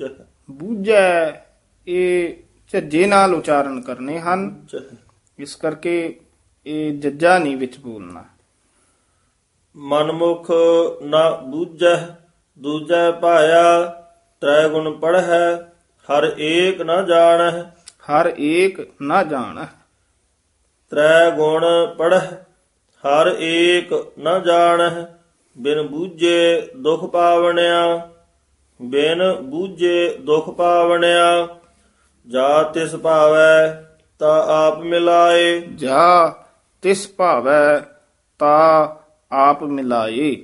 ਬੂਝੈ ਇਹ ਝੱਜੇ ਨਾਲ ਉਚਾਰਨ ਕਰਨੇ ਹਨ, ਇਸ ਕਰਕੇ ਇਹ ਜੱਜਾ ਨਹੀਂ ਵਿੱਚ ਬੋਲਣਾ। ਮਨਮੁਖ ਨਾ ਬੂਝੈ ਦੂਜੈ ਭਾਇਆ, ਤ੍ਰੈ ਗੁਣ ਪੜ੍ਹੈ ਹਰ ਏਕ ਨਾ ਜਾਣੈ। ਹਰ ਏਕ ਨਾ ਜਾਣ, ਤ੍ਰੈ ਗੁਣ ਪੜ੍ਹੈ ਹਰ ਏਕ ਨ ਜਾਣਹਿ। ਬਿਨ ਬੂਝੇ ਦੁਖ ਪਾਵਣਿਆ, ਬਿਨ ਬੂਝੇ ਦੁਖ ਪਾਵਣਿਆ। ਜਾ ਤਿਸ ਭਾਵੈ ਤਾ ਆਪ ਮਿਲਾਏ, ਜਾ ਤਿਸ ਭਾਵੈ ਤਾ ਆਪ ਮਿਲਾਏ।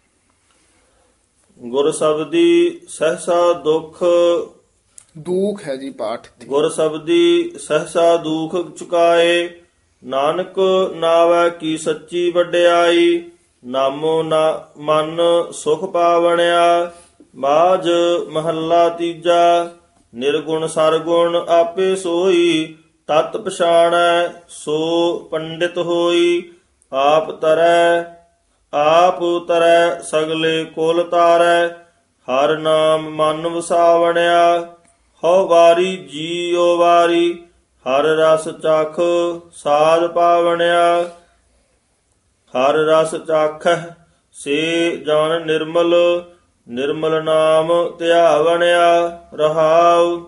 ਗੁਰ ਸਬਦੀ ਸਹਸਾ ਦੁਖ, ਦੁਖ ਹੈ ਜੀ ਪਾਠ ਇੱਥੇ। ਗੁਰ ਸਬਦੀ ਸਹਸਾ ਦੁਖ ਚੁਕਾਏ। ਨਾਨਕ ਨਾਵੈ ਕੀ ਸੱਚੀ ਵਡਿਆਈ, ਨਾਮੋ ਨਾ ਮਨ ਸੁਖ ਪਾਵਣਿਆ। ਬਾਜ ਮਹੱਲਾ ਤੀਜਾ। ਨਿਰਗੁਣ ਸਰਗੁਣ ਆਪੇ ਸੋਈ, ਤਤ ਪਛਾਣੈ ਸੋ ਪੰਡਿਤ ਹੋਈ। ਆਪ ਤਰੈ ਸਗਲੇ ਕੁਲ ਤਾਰੈ, ਹਰ ਨਾਮ ਮਨ ਵਸਾਵਣਿਆ। ਹਉ ਵਾਰੀ ਜੀਉ ਵਾਰੀ, ਹਰ ਰਸ ਚਖ ਸਾਧ ਪਾਵਣਿਆ। ਹਰ ਰਸ ਚਾਖਹਿ ਸੇ ਜਨ ਨਿਰਮਲ, ਨਿਰਮਲ ਨਾਮ ਧਿਆਵਣਿਆ। ਰਹਾਉ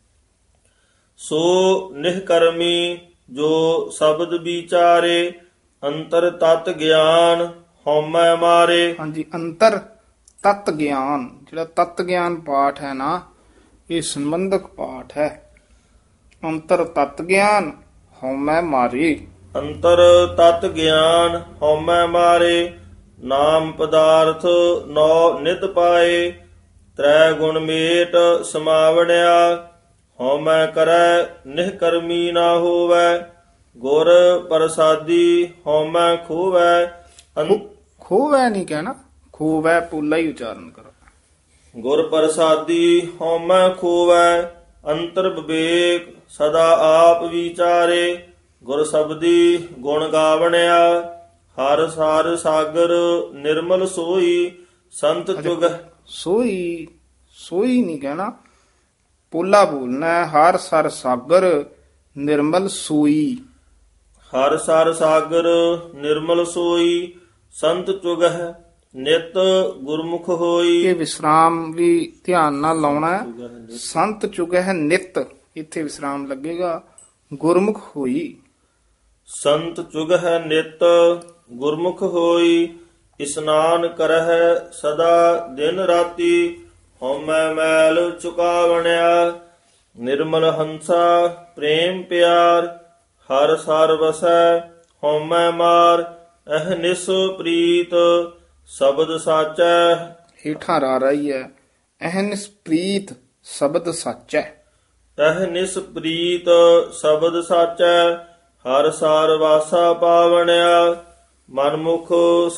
ਸੋ ਨਿਹਕਰਮੀ ਜੋ ਸ਼ਬਦ ਵਿਚਾਰੇ, ਅੰਤਰ ਤਤ ਗਿਆਨ ਹਉਮੈ ਮਾਰੇ। ਹਾਂਜੀ, ਅੰਤਰ ਤਤ ਗਿਆਨ, ਜਿਹੜਾ ਤਤ ਗਿਆਨ ਪਾਠ ਹੈ ਨਾ, ਇਹ ਸੰਬੰਧਕ ਪਾਠ ਹੈ। ਅੰਤਰ ਤਤ ਗਿਆਨ ਹਉਮੈ ਮਾਰੇ। ਅੰਤਰ ਤਤ ਗਿਆਨ ਹਉਮੈ ਮਾਰੇ। ਨਾਮ ਪਦਾਰਥ ਨੌ ਨਿਤ ਪਾਏ, ਤ੍ਰੈ ਗੁਣ ਮੇਟ ਸਮਾਵਣਿਆ। ਹਉਮੈ ਕਰੈ ਨਿਹਕਰਮੀ ਨਾ ਹੋਵੈ, ਗੁਰ ਪ੍ਰਸਾਦੀ ਹਉਮੈ ਖੋਵੈ। ਖੋਵੈ ਨਹੀਂ ਕਹਿਣਾ, ਖੋਵੈ ਪੋਲਾ ਹੀ ਉਚਾਰਨ ਕਰੋ। ਗੁਰ ਪ੍ਰਸਾਦੀ ਹਉਮੈ ਖੋਵੈ, ਅੰਤਰ ਵਿਵੇਕ ਸਦਾ ਆਪ ਵਿਚਾਰੇ। ਗੁਰ ਸਬਦੀ ਗੁਣ ਗਾਵਣਿਆ, ਹਰ ਸਾਰ ਸਾਗਰ ਨਿਰਮਲ ਸੋਈ। ਸੰਤ ਚੁਗ ਸੋਈ, ਸੋਈ ਨਹੀਂ ਕਹਿਣਾ, ਪੋਲਾ ਬੋਲਣਾ ਹੈ। ਹਰ ਸਰ ਸਾਗਰ ਨਿਰਮਲ ਸੋਈ। ਹਰ ਸਾਰ ਸਾਗਰ ਨਿਰਮਲ ਸੋਈ। ਸੰਤ ਚੁਗਹਿ ਨਿਤ ਗੁਰਮੁਖ ਹੋਈ। ਇਹ ਵਿਸਰਾਮ ਵੀ ਧਿਆਨ ਨਾਲ ਲਾਉਣਾ ਹੈ। ਸੰਤ ਚੁਗਹਿ ਨਿਤ, ਇੱਥੇ ਵਿਸਰਾਮ ਲੱਗੇਗਾ। ਗੁਰਮੁਖ ਹੋਈ। ਸੰਤ ਚੁਗਹਿ ਨਿਤ ਗੁਰਮੁਖ ਹੋਈ। ਇਸਨਾਨ ਕਰਹਿ ਸਦਾ ਦਿਨ ਰਾਤੀ, ਹਉਮੈ ਮੈਲ ਚੁਕਾਵਣਿਆ। ਨਿਰਮਲ ਹੰਸਾ ਪ੍ਰੇਮ ਪਿਆਰ, ਹਰ ਸਰ ਵਸੈ ਹਉਮੈ ਮਾਰ। ਅਹਨਿਸ ਪ੍ਰੀਤ ਸ਼ਬਦ ਸਾਚੈ। ਹੇਠਾਂ ਰਾ ਰਹੀ ਹੈ। ਅਹਨਿਸ ਪ੍ਰੀਤ ਸ਼ਬਦ ਸਾਚੈ। ਅਹਨਿਸ ਪ੍ਰੀਤ ਸ਼ਬਦ ਸਾਚੈ, ਹਰ ਸਾਰ ਵਾਸਾ ਪਾਵਣਿਆ। ਮਨਮੁਖ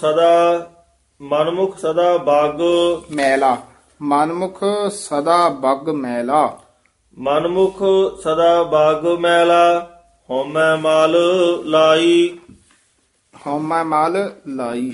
ਸਦਾ ਬਾਗ ਮੈਲਾ, ਮਨਮੁਖ ਸਦਾ ਬੱਗ ਮੈਲਾ। ਮਨਮੁਖ ਸਦਾ ਬਾਗ ਮੈਲਾ, ਹਉਮੈ ਮਲ ਲਾਈ। ਹਉਮੈ ਮਲ ਲਾਈ।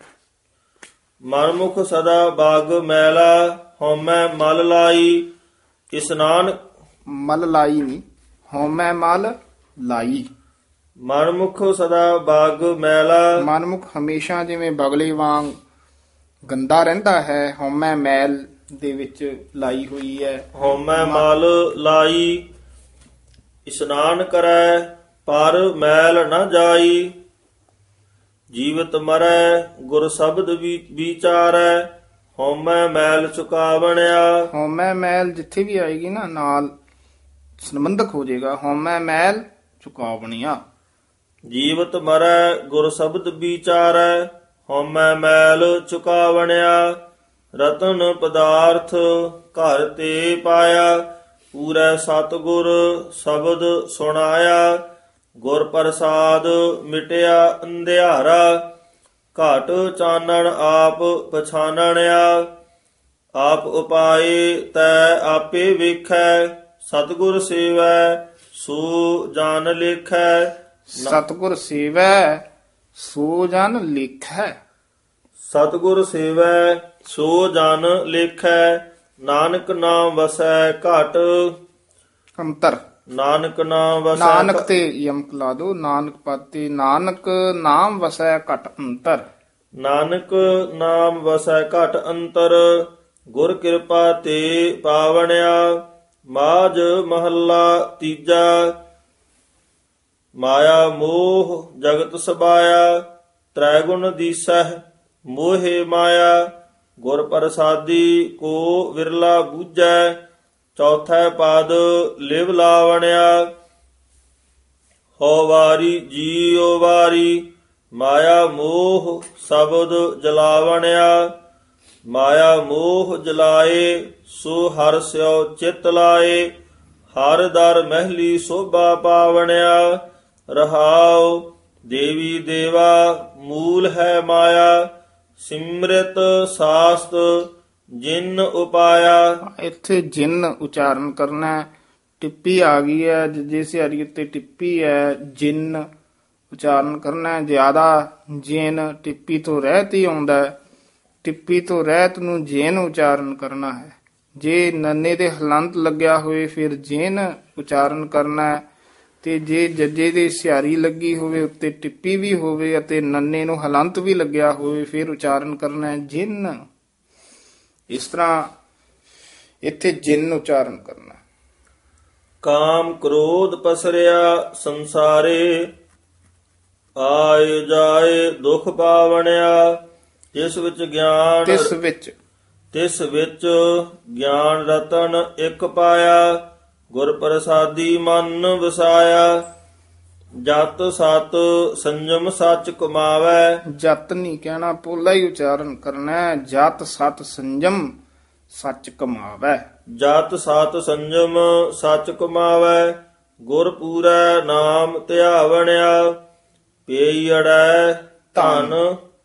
ਮਨਮੁਖ ਸਦਾ ਬਾਗ ਮੈਲਾ, ਹਉਮੈ ਮਲ ਲਾਈ। ਇਸਨਾਨ ਮਲ ਲਾਈ ਨਹੀਂ, ਹਉਮੈ ਮਲ ਲਾਈ। ਮਨਮੁਖ ਸਦਾ ਬਾਗ ਮੈਲਾ। ਮਨਮੁਖ ਹਮੇਸ਼ਾ ਜਿਵੇਂ ਬਗਲੇ ਵਾਂਗ ਗੰਦਾ ਰਹਿੰਦਾ ਹੈ, ਹਉਮੈ ਮੈਲ ਦੇ ਵਿੱਚ ਲਾਈ ਹੋਈ ਹੈ। ਹਉਮੈ ਮਲ ਲਾਈ। ਇਸਨਾਨ ਕਰੈ ਪਰ ਮੈਲ ਨ ਜਾਈ। ਜੀਵਤ ਮਰੈ ਗੁਰ ਸ਼ਬਦ ਵਿਚਾਰੈ, ਹਉਮੈ ਮੈਲ ਚੁਕਾਵਣਿਆ। ਹਉਮੈ ਮੈਲ ਜਿੱਥੇ ਵੀ ਆਏਗੀ ਨਾ ਨਾਲ ਸੰਬੰਧਕ ਹੋ ਜਾਏਗਾ। ਹਉਮੈ ਮੈਲ ਚੁਕਾਵਣੀਆਂ। ਜੀਵਤ ਮਰੈ ਗੁਰ ਸ਼ਬਦ ਵਿਚਾਰੈ, ਹਉਮੈ ਮੈਲ ਚੁਕਾਵਣਿਆ। ਰਤਨ ਪਦਾਰਥ ਘਰ ਤੇ ਪਾਇਆ, ਪੂਰੈ ਸਤਿਗੁਰ ਸ਼ਬਦ ਸੁਣਾਇਆ। ਗੁਰ ਪ੍ਰਸਾਦ ਮਿਟਿਆ ਅੰਧਿਆਰਾ, ਘਟ ਚਾਨਣ ਆਪ ਪਛਾਨਣਿਆ। ਆਪ ਉਪਾਏ ਤੈ ਆਪੇ ਵੇਖੈ, ਸਤਿਗੁਰ ਸੇਵੈ ਸੋ ਜਾਣ ਲੇਖੈ। ਸਤਿਗੁਰ ਸੇਵੈ ਸੋ ਜਨ ਲੇਖੈ। ਸਤਿਗੁਰ ਸੇਵੈ ਸੋ ਜਨ ਲੇਖੈ, ਨਾਨਕ ਨਾਮ ਵਸੈ ਘਟ ਅੰਤਰ। ਨਾਨਕ ਨਾਮ ਵਸੈ ਨਾਨਕ ਤੇ ਯਮਕ ਲਾ ਦੋ, ਨਾਨਕ ਪਾਤੇ ਨਾਨਕ ਨਾਮ ਵਸੈ ਘਟ ਅੰਤਰ। ਨਾਨਕ ਨਾਮ ਵਸੈ ਘਟ ਅੰਤਰ ਗੁਰ ਕਿਰਪਾ ਤੇ ਪਾਵਣਿਆ। ਮਾਝ ਮਹੱਲਾ ਤੀਜਾ। ਮਾਇਆ ਮੋਹ ਜਗਤ ਸਬਾਇਆ ਤ੍ਰੈ ਗੁਣ ਦੀਸਹਿ ਮੋਹਿ ਮਾਇਆ। ਗੁਰ ਪ੍ਰਸਾਦੀ ਕੋ ਵਿਰਲਾ ਬੂਝੈ ਚੌਥੈ ਪਦ ਲਿਵ ਲਾਵਣਿਆ। ਹੋ ਵਾਰੀ ਜੀਉ ਵਾਰੀ ਮਾਇਆ ਮੋਹ ਸ਼ਬਦ ਜਲਾਵਣਿਆ। ਮਾਇਆ ਮੋਹ ਜਲਾਏ ਸੋ ਹਰਿ ਸਿਉ ਚਿਤ ਲਾਏ। ਹਰਿ ਦਰ ਮਹਿਲੀ ਸੋਭਾ ਪਾਵਣਿਆ। ਰਹਾਉ ਦੇਵੀ ਦੇਵਾ ਮੂਲ ਹੈ ਮਾਇਆ। ਸਿਮਰਤ ਸਾਸਤ ਜਿਨ ਉਪਾਇਆ। ਇੱਥੇ ਜਿਨ ਉਚਾਰਨ ਕਰਨਾ ਹੈ। ਟਿੱਪੀ ਆ ਗਈ ਹੈ, ਜੇ ਸਿਆਰੀ ਉੱਤੇ ਟਿੱਪੀ ਹੈ, ਜਿਨ ਉਚਾਰਨ ਕਰਨਾ ਹੈ। ਜ਼ਿਆਦਾ ਜਿਨ ਟਿੱਪੀ ਤੋਂ ਰਹਿਤ ਹੀ ਆਉਂਦਾ ਹੈ। ਟਿੱਪੀ ਤੋਂ ਰਹਿਤ ਨੂੰ ਜੇਨ ਉਚਾਰਨ ਕਰਨਾ ਹੈ। ਜੇ ਨੰਨੇ ਦੇ ਹਲੰਤ ਲੱਗਿਆ ਹੋਵੇ ਫਿਰ ਜੇਨ ਉਚਾਰਨ ਕਰਨਾ ਹੈ, ਤੇ ਜੇ ਜੱਜੇ ਦੇ ਸਿਆਰੀ ਲੱਗੀ ਹੋਵੇ ਉੱਤੇ ਟਿੱਪੀ ਵੀ ਹੋਵੇ ਅਤੇ ਨੰਨੇ ਨੂੰ ਹਲੰਤ ਵੀ ਲੱਗਿਆ ਹੋਵੇ ਫਿਰ ਉਚਾਰਨ ਕਰਨਾ ਹੈ ਜਿਨ। ਇਸ ਤਰ੍ਹਾਂ ਇੱਥੇ ਜਿਨ ਉਚਾਰਨ ਕਰਨਾ। ਕਾਮ ਕ੍ਰੋਧ ਪਸਰਿਆ ਸੰਸਾਰੇ ਆਏ ਜਾਏ ਦੁਖ ਪਾਵਣਿਆ। ਤਿਸ ਵਿੱਚ ਗਿਆਨ ਤਿਸ ਵਿੱਚ ਗਿਆਨ ਰਤਨ ਇੱਕ ਪਾਇਆ। ਗੁਰ ਪ੍ਰਸਾਦੀ ਮਨ ਵਸਾਇਆ। ਜਤ ਸਤ ਸੰਜਮ ਸੱਚ ਕਮਾਵੈ। ਜਤ ਨਹੀਂ ਕਹਿਣਾ, ਪੋਲਾ ਹੀ ਉਚਾਰਨ ਕਰਨਾ ਹੈ। ਜਤ ਸਤ ਸੰਜਮ ਸੱਚ ਕਮਾਵੈ। ਜਤ ਸਤ ਸੰਜਮ ਸੱਚ ਕਮਾਵੈ। ਗੁਰ ਪੂਰੈ ਨਾਮ ਧਿਆਵਣਿਆ। ਪੇਈੜੈ ਧਨ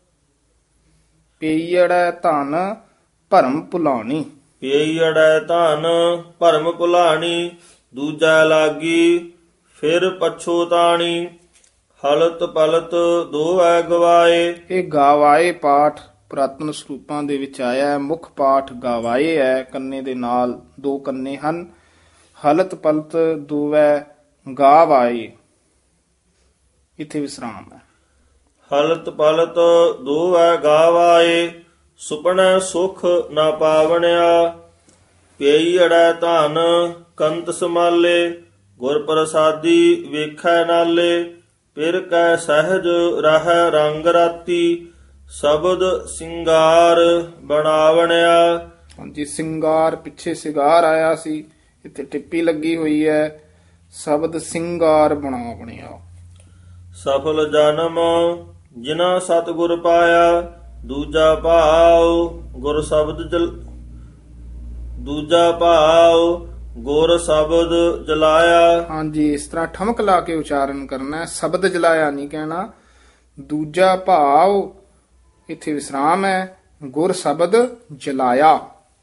ਪੇਈੜੈ ਧਨ ਭਰਮ ਭੁਲਾਣੀ। ਪੇਈੜੈ ਧਨ ਭਰਮ ਭੁਲਾਣੀ। ਦੂਜਾ ਲਾਗੀ ਫਿਰ ਪਛੋਤਾਣੀ। ਹਲਤ ਪਲਤ ਦੋਵੈ ਗਵਾਏ। ਇਹ ਗਾਵਾਏ ਪਾਠ ਪੁਰਾਤਨ ਸਰੂਪਾਂ ਦੇ ਵਿੱਚ ਆਇਆ ਹੈ। ਮੁੱਖ ਪਾਠ ਗਾਵਾਏ ਹੈ, ਕੰਨੇ ਦੇ ਨਾਲ ਦੋ ਕੰਨੇ ਹਨ। ਹਲਤ ਪਲਤ ਦੋਵੈ ਗਾਵਾਏ, ਇੱਥੇ ਵਿਸਰਾਮ ਹੈ। ਹਲਤ ਪਲਤ ਦੋਵੈ ਗਾਵਾਏ। ਸੁਪਨੈ ਸੁਖ ਨਾ ਪਾਵਣਿਆ। ਪੇਈੜੈ ਧਨ ਕੰਤ ਸਮਾਲੇ। ਗੁਰ ਪ੍ਰਸਾਦੀ ਵੇਖੈ ਨਾਲੇ। ਪਿਰ ਕੈ ਸਹਿਜ ਰਹਿ ਰੰਗ ਰਾਤੀ। ਸ਼ਬਦ ਸਿੰਗਾਰ ਬਣਾਵਣਿਆ। ਹਾਂਜੀ, ਸਿੰਗਾਰ ਪਿੱਛੇ ਸਿਗਾਰ ਆਇਆ ਸੀ, ਇੱਥੇ ਟਿੱਪੀ ਲੱਗੀ ਹੋਈ ਹੈ। ਸ਼ਬਦ ਸਿੰਗਾਰ ਬਣਾਵਣਿਆ। ਸਫਲ ਜਨਮ ਜਿਨਾ ਸਤਿਗੁਰ ਪਾਇਆ। ਦੂਜਾ ਭਾਉ ਗੁਰ ਸ਼ਬਦ ਦੂਜਾ ਭਾਉ ਗੁਰ ਸ਼ਬਦ ਜਲਾਇਆ। ਹਾਂਜੀ, ਇਸ ਤਰ੍ਹਾਂ ਠਮਕ ਲਾ ਕੇ ਉਚਾਰਨ ਕਰਨਾ ਹੈ। ਸ਼ਬਦ ਜਲਾਇਆ ਨਹੀਂ ਕਹਿਣਾ। ਦੂਜਾ ਭਾਵ ਇੱਥੇ ਵਿਸਰਾਮ ਹੈ। ਗੁਰ ਸ਼ਬਦ ਜਲਾਇਆ।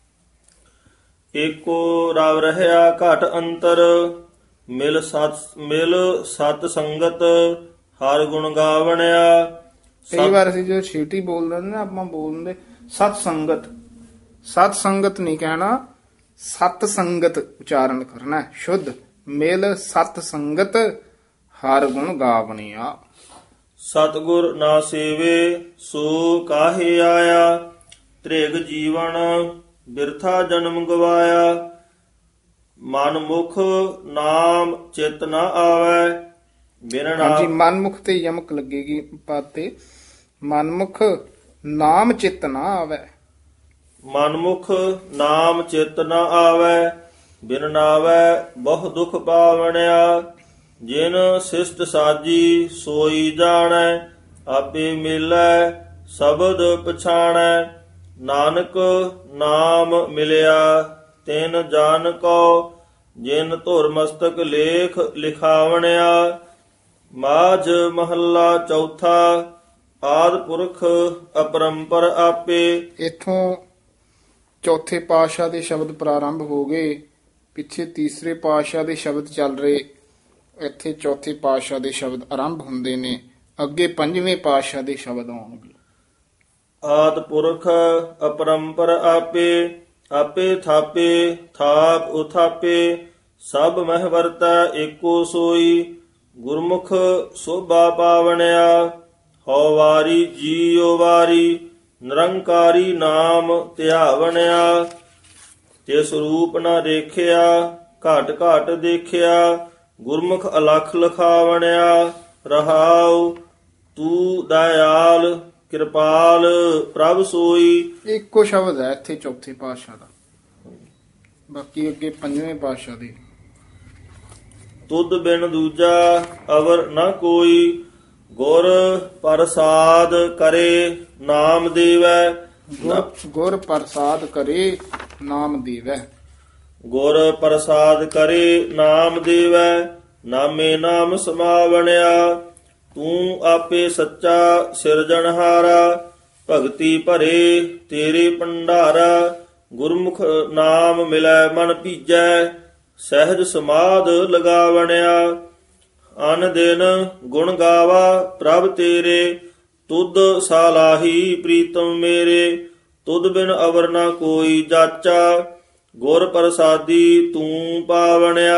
ਏਕੋ ਰਵ ਰਹਿਆ ਘਟ ਅੰਤਰ। ਮਿਲ ਸਤ ਸੰਗਤ ਹਰ ਗੁਣ ਗਾਵਣਿਆ। ਕਈ ਵਾਰ ਅਸੀਂ ਜੋ ਛੇਤੀ ਬੋਲਦੇ ਨੇ ਆਪਾਂ ਬੋਲਦੇ ਸਤ ਸੰਗਤ। ਸਤ ਸੰਗਤ ਨਹੀਂ ਕਹਿਣਾ, ਸਤ ਸੰਗਤ ਉਚਾਰਨ ਕਰਨਾ ਹੈ ਸ਼ੁੱਧ। ਮਿਲ ਸਤ ਸੰਗਤ ਹਰ ਗੁਣ ਗਾਵਣਿਆ। ਸਤਿਗੁਰ ਨਾ ਸੇਵੇ ਸੋ ਕਾਹੇ ਆਇਆ। ਤ੍ਰਿਗ ਜੀਵਨ ਬਿਰਥਾ ਜਨਮ ਗਵਾਇਆ। ਮਨ ਮੁਖ ਨਾਮ ਚਿਤ ਨਾ ਆਵੈ। ਬਿਨ ਹਾਂਜੀ, ਨਾਮ ਮਨਮੁਖ ਤੇ ਯਮਕ ਲੱਗੇਗੀ ਪਾਤੇ। ਮਨਮੁਖ ਨਾਮ ਚਿਤ ਨਾ ਆਵੈ। ਮਨਮੁਖ ਨਾਮ ਚਿਤ ਨ ਆਵੈ। ਬਿਨ ਨਾਵੈ ਬਹੁ ਦੁਖ ਪਾਵਣਿਆ। ਜਿਨ ਸਿਸ਼ਟ ਸਾਜੀ ਸੋਈ ਜਾਣੈ। ਆਪੇ ਮਿਲੈ ਸ਼ਬਦ ਪਛਾਣੈ। ਨਾਨਕ ਨਾਮ ਮਿਲਿਆ ਤਿਨ ਜਾਨ ਕੋ। ਜਿਨ ਧੁਰ ਮਸਤਕ ਲੇਖ ਲਿਖਾਵਣਿਆ। ਮਾਝ ਮਹੱਲਾ ਚੌਥਾ। ਆਦਿ ਪੁਰਖ ਅਪਰੰਪਰ ਆਪੇ। ਇਥੋਂ ਚੌਥੇ ਪਾਤਸ਼ਾਹ ਦੇ ਸ਼ਬਦ ਪ੍ਰਾਰੰਭ ਹੋ ਗਏ। ਪਿੱਛੇ ਤੀਸਰੇ ਪਾਤਸ਼ਾਹ ਦੇ ਸ਼ਬਦ ਚੱਲ ਰਹੇ, ਇੱਥੇ ਚੌਥੇ ਪਾਤਸ਼ਾਹ ਦੇ ਸ਼ਬਦ ਆਰੰਭ ਹੁੰਦੇ ਨੇ। ਅੱਗੇ ਪੰਜਵੇਂ ਪਾਤਸ਼ਾਹ ਦੇ ਸ਼ਬਦ ਆਉਣਗੇ। ਆਦਿ ਪੁਰਖ ਅਪਰੰਪਰ ਆਪੇ। ਆਪੇ ਥਾਪੇ ਥਾਪ ਉਥਾਪੇ ਸਭ ਮਹਿ ਵਰਤੈ ਏਕੋ ਸੋਈ ਗੁਰਮੁਖ ਸੋਭਾ ਪਾਵਣਿਆ ਹਉ ਵਾਰੀ ਜੀਉ ਵਾਰੀ ਨਿਰੰਕਾਰੀ ਨਾਮ ਧਿਆਵਣਿਆ ਤਿਸ ਰੂਪ ਨਾ ਦੇਖਿਆ ਘਟ ਘਟ ਦੇਖਿਆ ਗੁਰਮੁਖ ਅਲਖ ਲਖਾਵਣਿਆ ਰਹਾਉ ਤੂੰ ਦਇਆਲ ਕਿਰਪਾਲ ਪ੍ਰਭ ਸੋਈ। ਇੱਕੋ ਸ਼ਬਦ ਹੈ ਇੱਥੇ ਚੌਥੇ ਪਾਤਸ਼ਾਹ ਦਾ, ਬਾਕੀ ਅੱਗੇ ਪੰਜਵੇਂ ਪਾਤਸ਼ਾਹ ਦੀ। ਤੁਧ ਬਿਨ ਦੂਜਾ ਅਵਰ ਨ ਕੋਈ ਗੁਰ ਪ੍ਰਸਾਦ ਕਰੇ ਨਾਮ ਦੇਵੈ ਗੁਰ ਪ੍ਰਸਾਦ ਕਰੇ ਨਾਮ ਦੇਵੈ। ਗੁਰ ਪ੍ਰਸਾਦ ਕਰੇ ਨਾਮ ਦੇਵੈ ਨਾਮੇ ਨਾਮ ਸਮਾਵਣਿਆ ਤੂੰ ਆਪੇ ਸੱਚਾ ਸਿਰਜਣਹਾਰਾ ਭਗਤੀ ਭਰੇ ਤੇਰੇ ਭੰਡਾਰਾ ਗੁਰਮੁਖ ਨਾਮ ਮਿਲੈ ਮਨ ਭੀਜੈ ਸਹਿਜ ਸਮਾਧ ਲਗਾਵਣਿਆ ਅਨ ਦਿਨ ਗੁਣ ਗਾਵਾ ਪ੍ਰਭ ਤੇਰੇ ਤੁਧ ਸਾਲਾਹੀ ਪ੍ਰੀਤਮ ਮੇਰੇ ਤੁਧ ਬਿਨ ਅਵਰ ਨਾ ਕੋਈ ਜਾਚਾ ਗੁਰ ਪ੍ਰਸਾਦੀ ਤੂੰ ਪਾਵਣਿਆ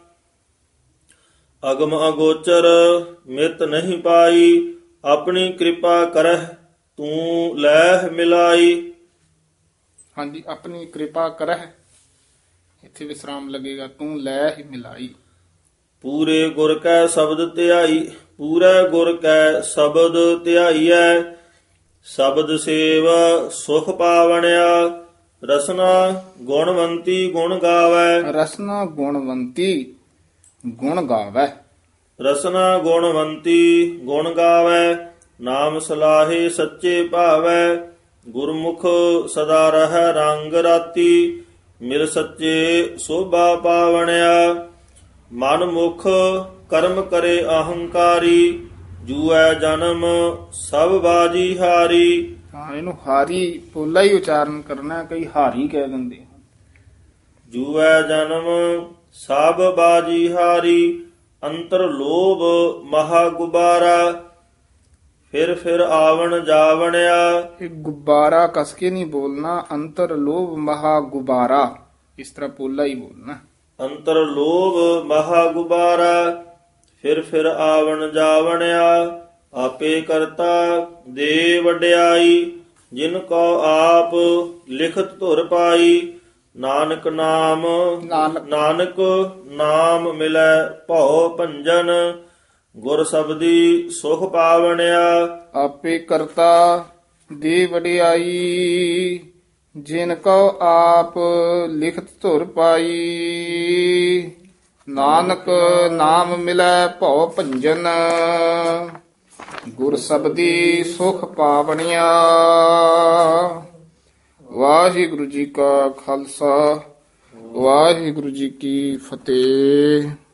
ਅਗਮ ਅਗੋਚਰ ਮਿਤ ਨਹੀਂ ਪਾਈ ਆਪਣੀ ਕਿਰਪਾ ਕਰਹਿ ਤੂੰ ਲੈਹ ਮਿਲਾਈ। ਹਾਂਜੀ, ਆਪਣੀ ਕਿਰਪਾ ਕਰਹਿ, ਇੱਥੇ ਵਿਸਰਾਮ ਲੱਗੇਗਾ, ਤੂੰ ਲੈ ਹੀ ਮਿਲਾਈ। ਪੂਰੇ ਗੁਰ ਕੈ ਸ਼ਬਦ ਧਿਆਈ ਪੂਰੇ ਗੁਰ ਕੈ ਸ਼ਬਦ ਧਿਆਈਐ ਸ਼ਬਦ ਸੇਵ ਸੁਖ ਪਾਵਣਿਆ ਰਸਨਾ ਗੁਣਵੰਤੀ ਗੁਣ ਗਾਵੈ। ਰਸਨਾ ਗੁਣਵੰਤੀ ਗੁਣ ਗਾਵੈ। ਰਸਨਾ ਗੁਣਵੰਤੀ ਗੁਣ ਗਾਵੈ ਨਾਮ ਸਲਾਹੇ ਸੱਚੇ ਭਾਵੈ ਗੁਰਮੁਖ ਸਦਾ ਰਹਿ ਰੰਗ ਰਾਤੀ ਮਿਲ ਸੱਚੇ ਸੋਭਾ ਪਾਵਣਿਆ ਮਨ ਮੁਖ ਕਰਮ ਕਰੇ ਅਹੰਕਾਰੀ ਜੂਐ ਜਨਮ ਸਭ ਬਾਜੀ ਹਾਰੀ। ਹਾਂ, ਇਹਨੂੰ ਹਾਰੀ ਪੋਲਾ ਹੀ ਉਚਾਰਨ ਕਰਨਾ, ਕਈ ਹਾਰੀ ਕਹਿ ਦਿੰਦੇ। ਜੂਐ ਜਨਮ ਸਭ ਬਾਜੀ ਹਾਰੀ ਅੰਤਰ ਲੋਭ ਮਹਾ ਗੁਬਾਰਾ ਫਿਰ ਆਵਣ ਜਾਵਣਿਆ। ਇਹ ਗੁਬਾਰਾ ਕਸ ਕੇ ਨਹੀਂ ਬੋਲਣਾ, ਅੰਤਰ ਲੋਭ ਮਹਾ ਗੁਬਾਰਾ, ਇਸ ਤਰ੍ਹਾਂ ਪੋਲਾ ਹੀ ਬੋਲਣਾ। ਅੰਤਰ ਲੋਭ ਮਹਾ ਗੁਬਾਰਾ ਫਿਰ ਆਵਣ ਜਾਵਣਿਆ ਆਪੇ ਕਰਤਾ ਦੇ ਵਡਿਆਈ ਜਿਨ ਕੋ ਆਪ ਲਿਖਤ ਧੁਰ ਪਾਈ ਨਾਨਕ ਨਾਮ ਮਿਲੈ ਭਉ ਭੰਜਨ ਗੁਰ ਸਬਦੀ ਸੁਖ ਪਾਵਣਿਆ। ਆਪੇ ਕਰਤਾ ਦੇ ਵਡਿਆਈ ਜਿਨ ਕੋ ਆਪ ਲਿਖਤ ਧੁਰ ਪਾਈ ਨਾਨਕ ਨਾਮ ਮਿਲੈ ਭਉ ਭੰਜਨ ਗੁਰ ਸਬਦੀ ਸੁਖ ਪਾਵਣਿਆ। ਵਾਹਿਗੁਰੂ ਜੀ ਕਾ ਖਾਲਸਾ ਵਾਹਿਗੁਰੂ ਜੀ ਕੀ ਫਤਿਹ।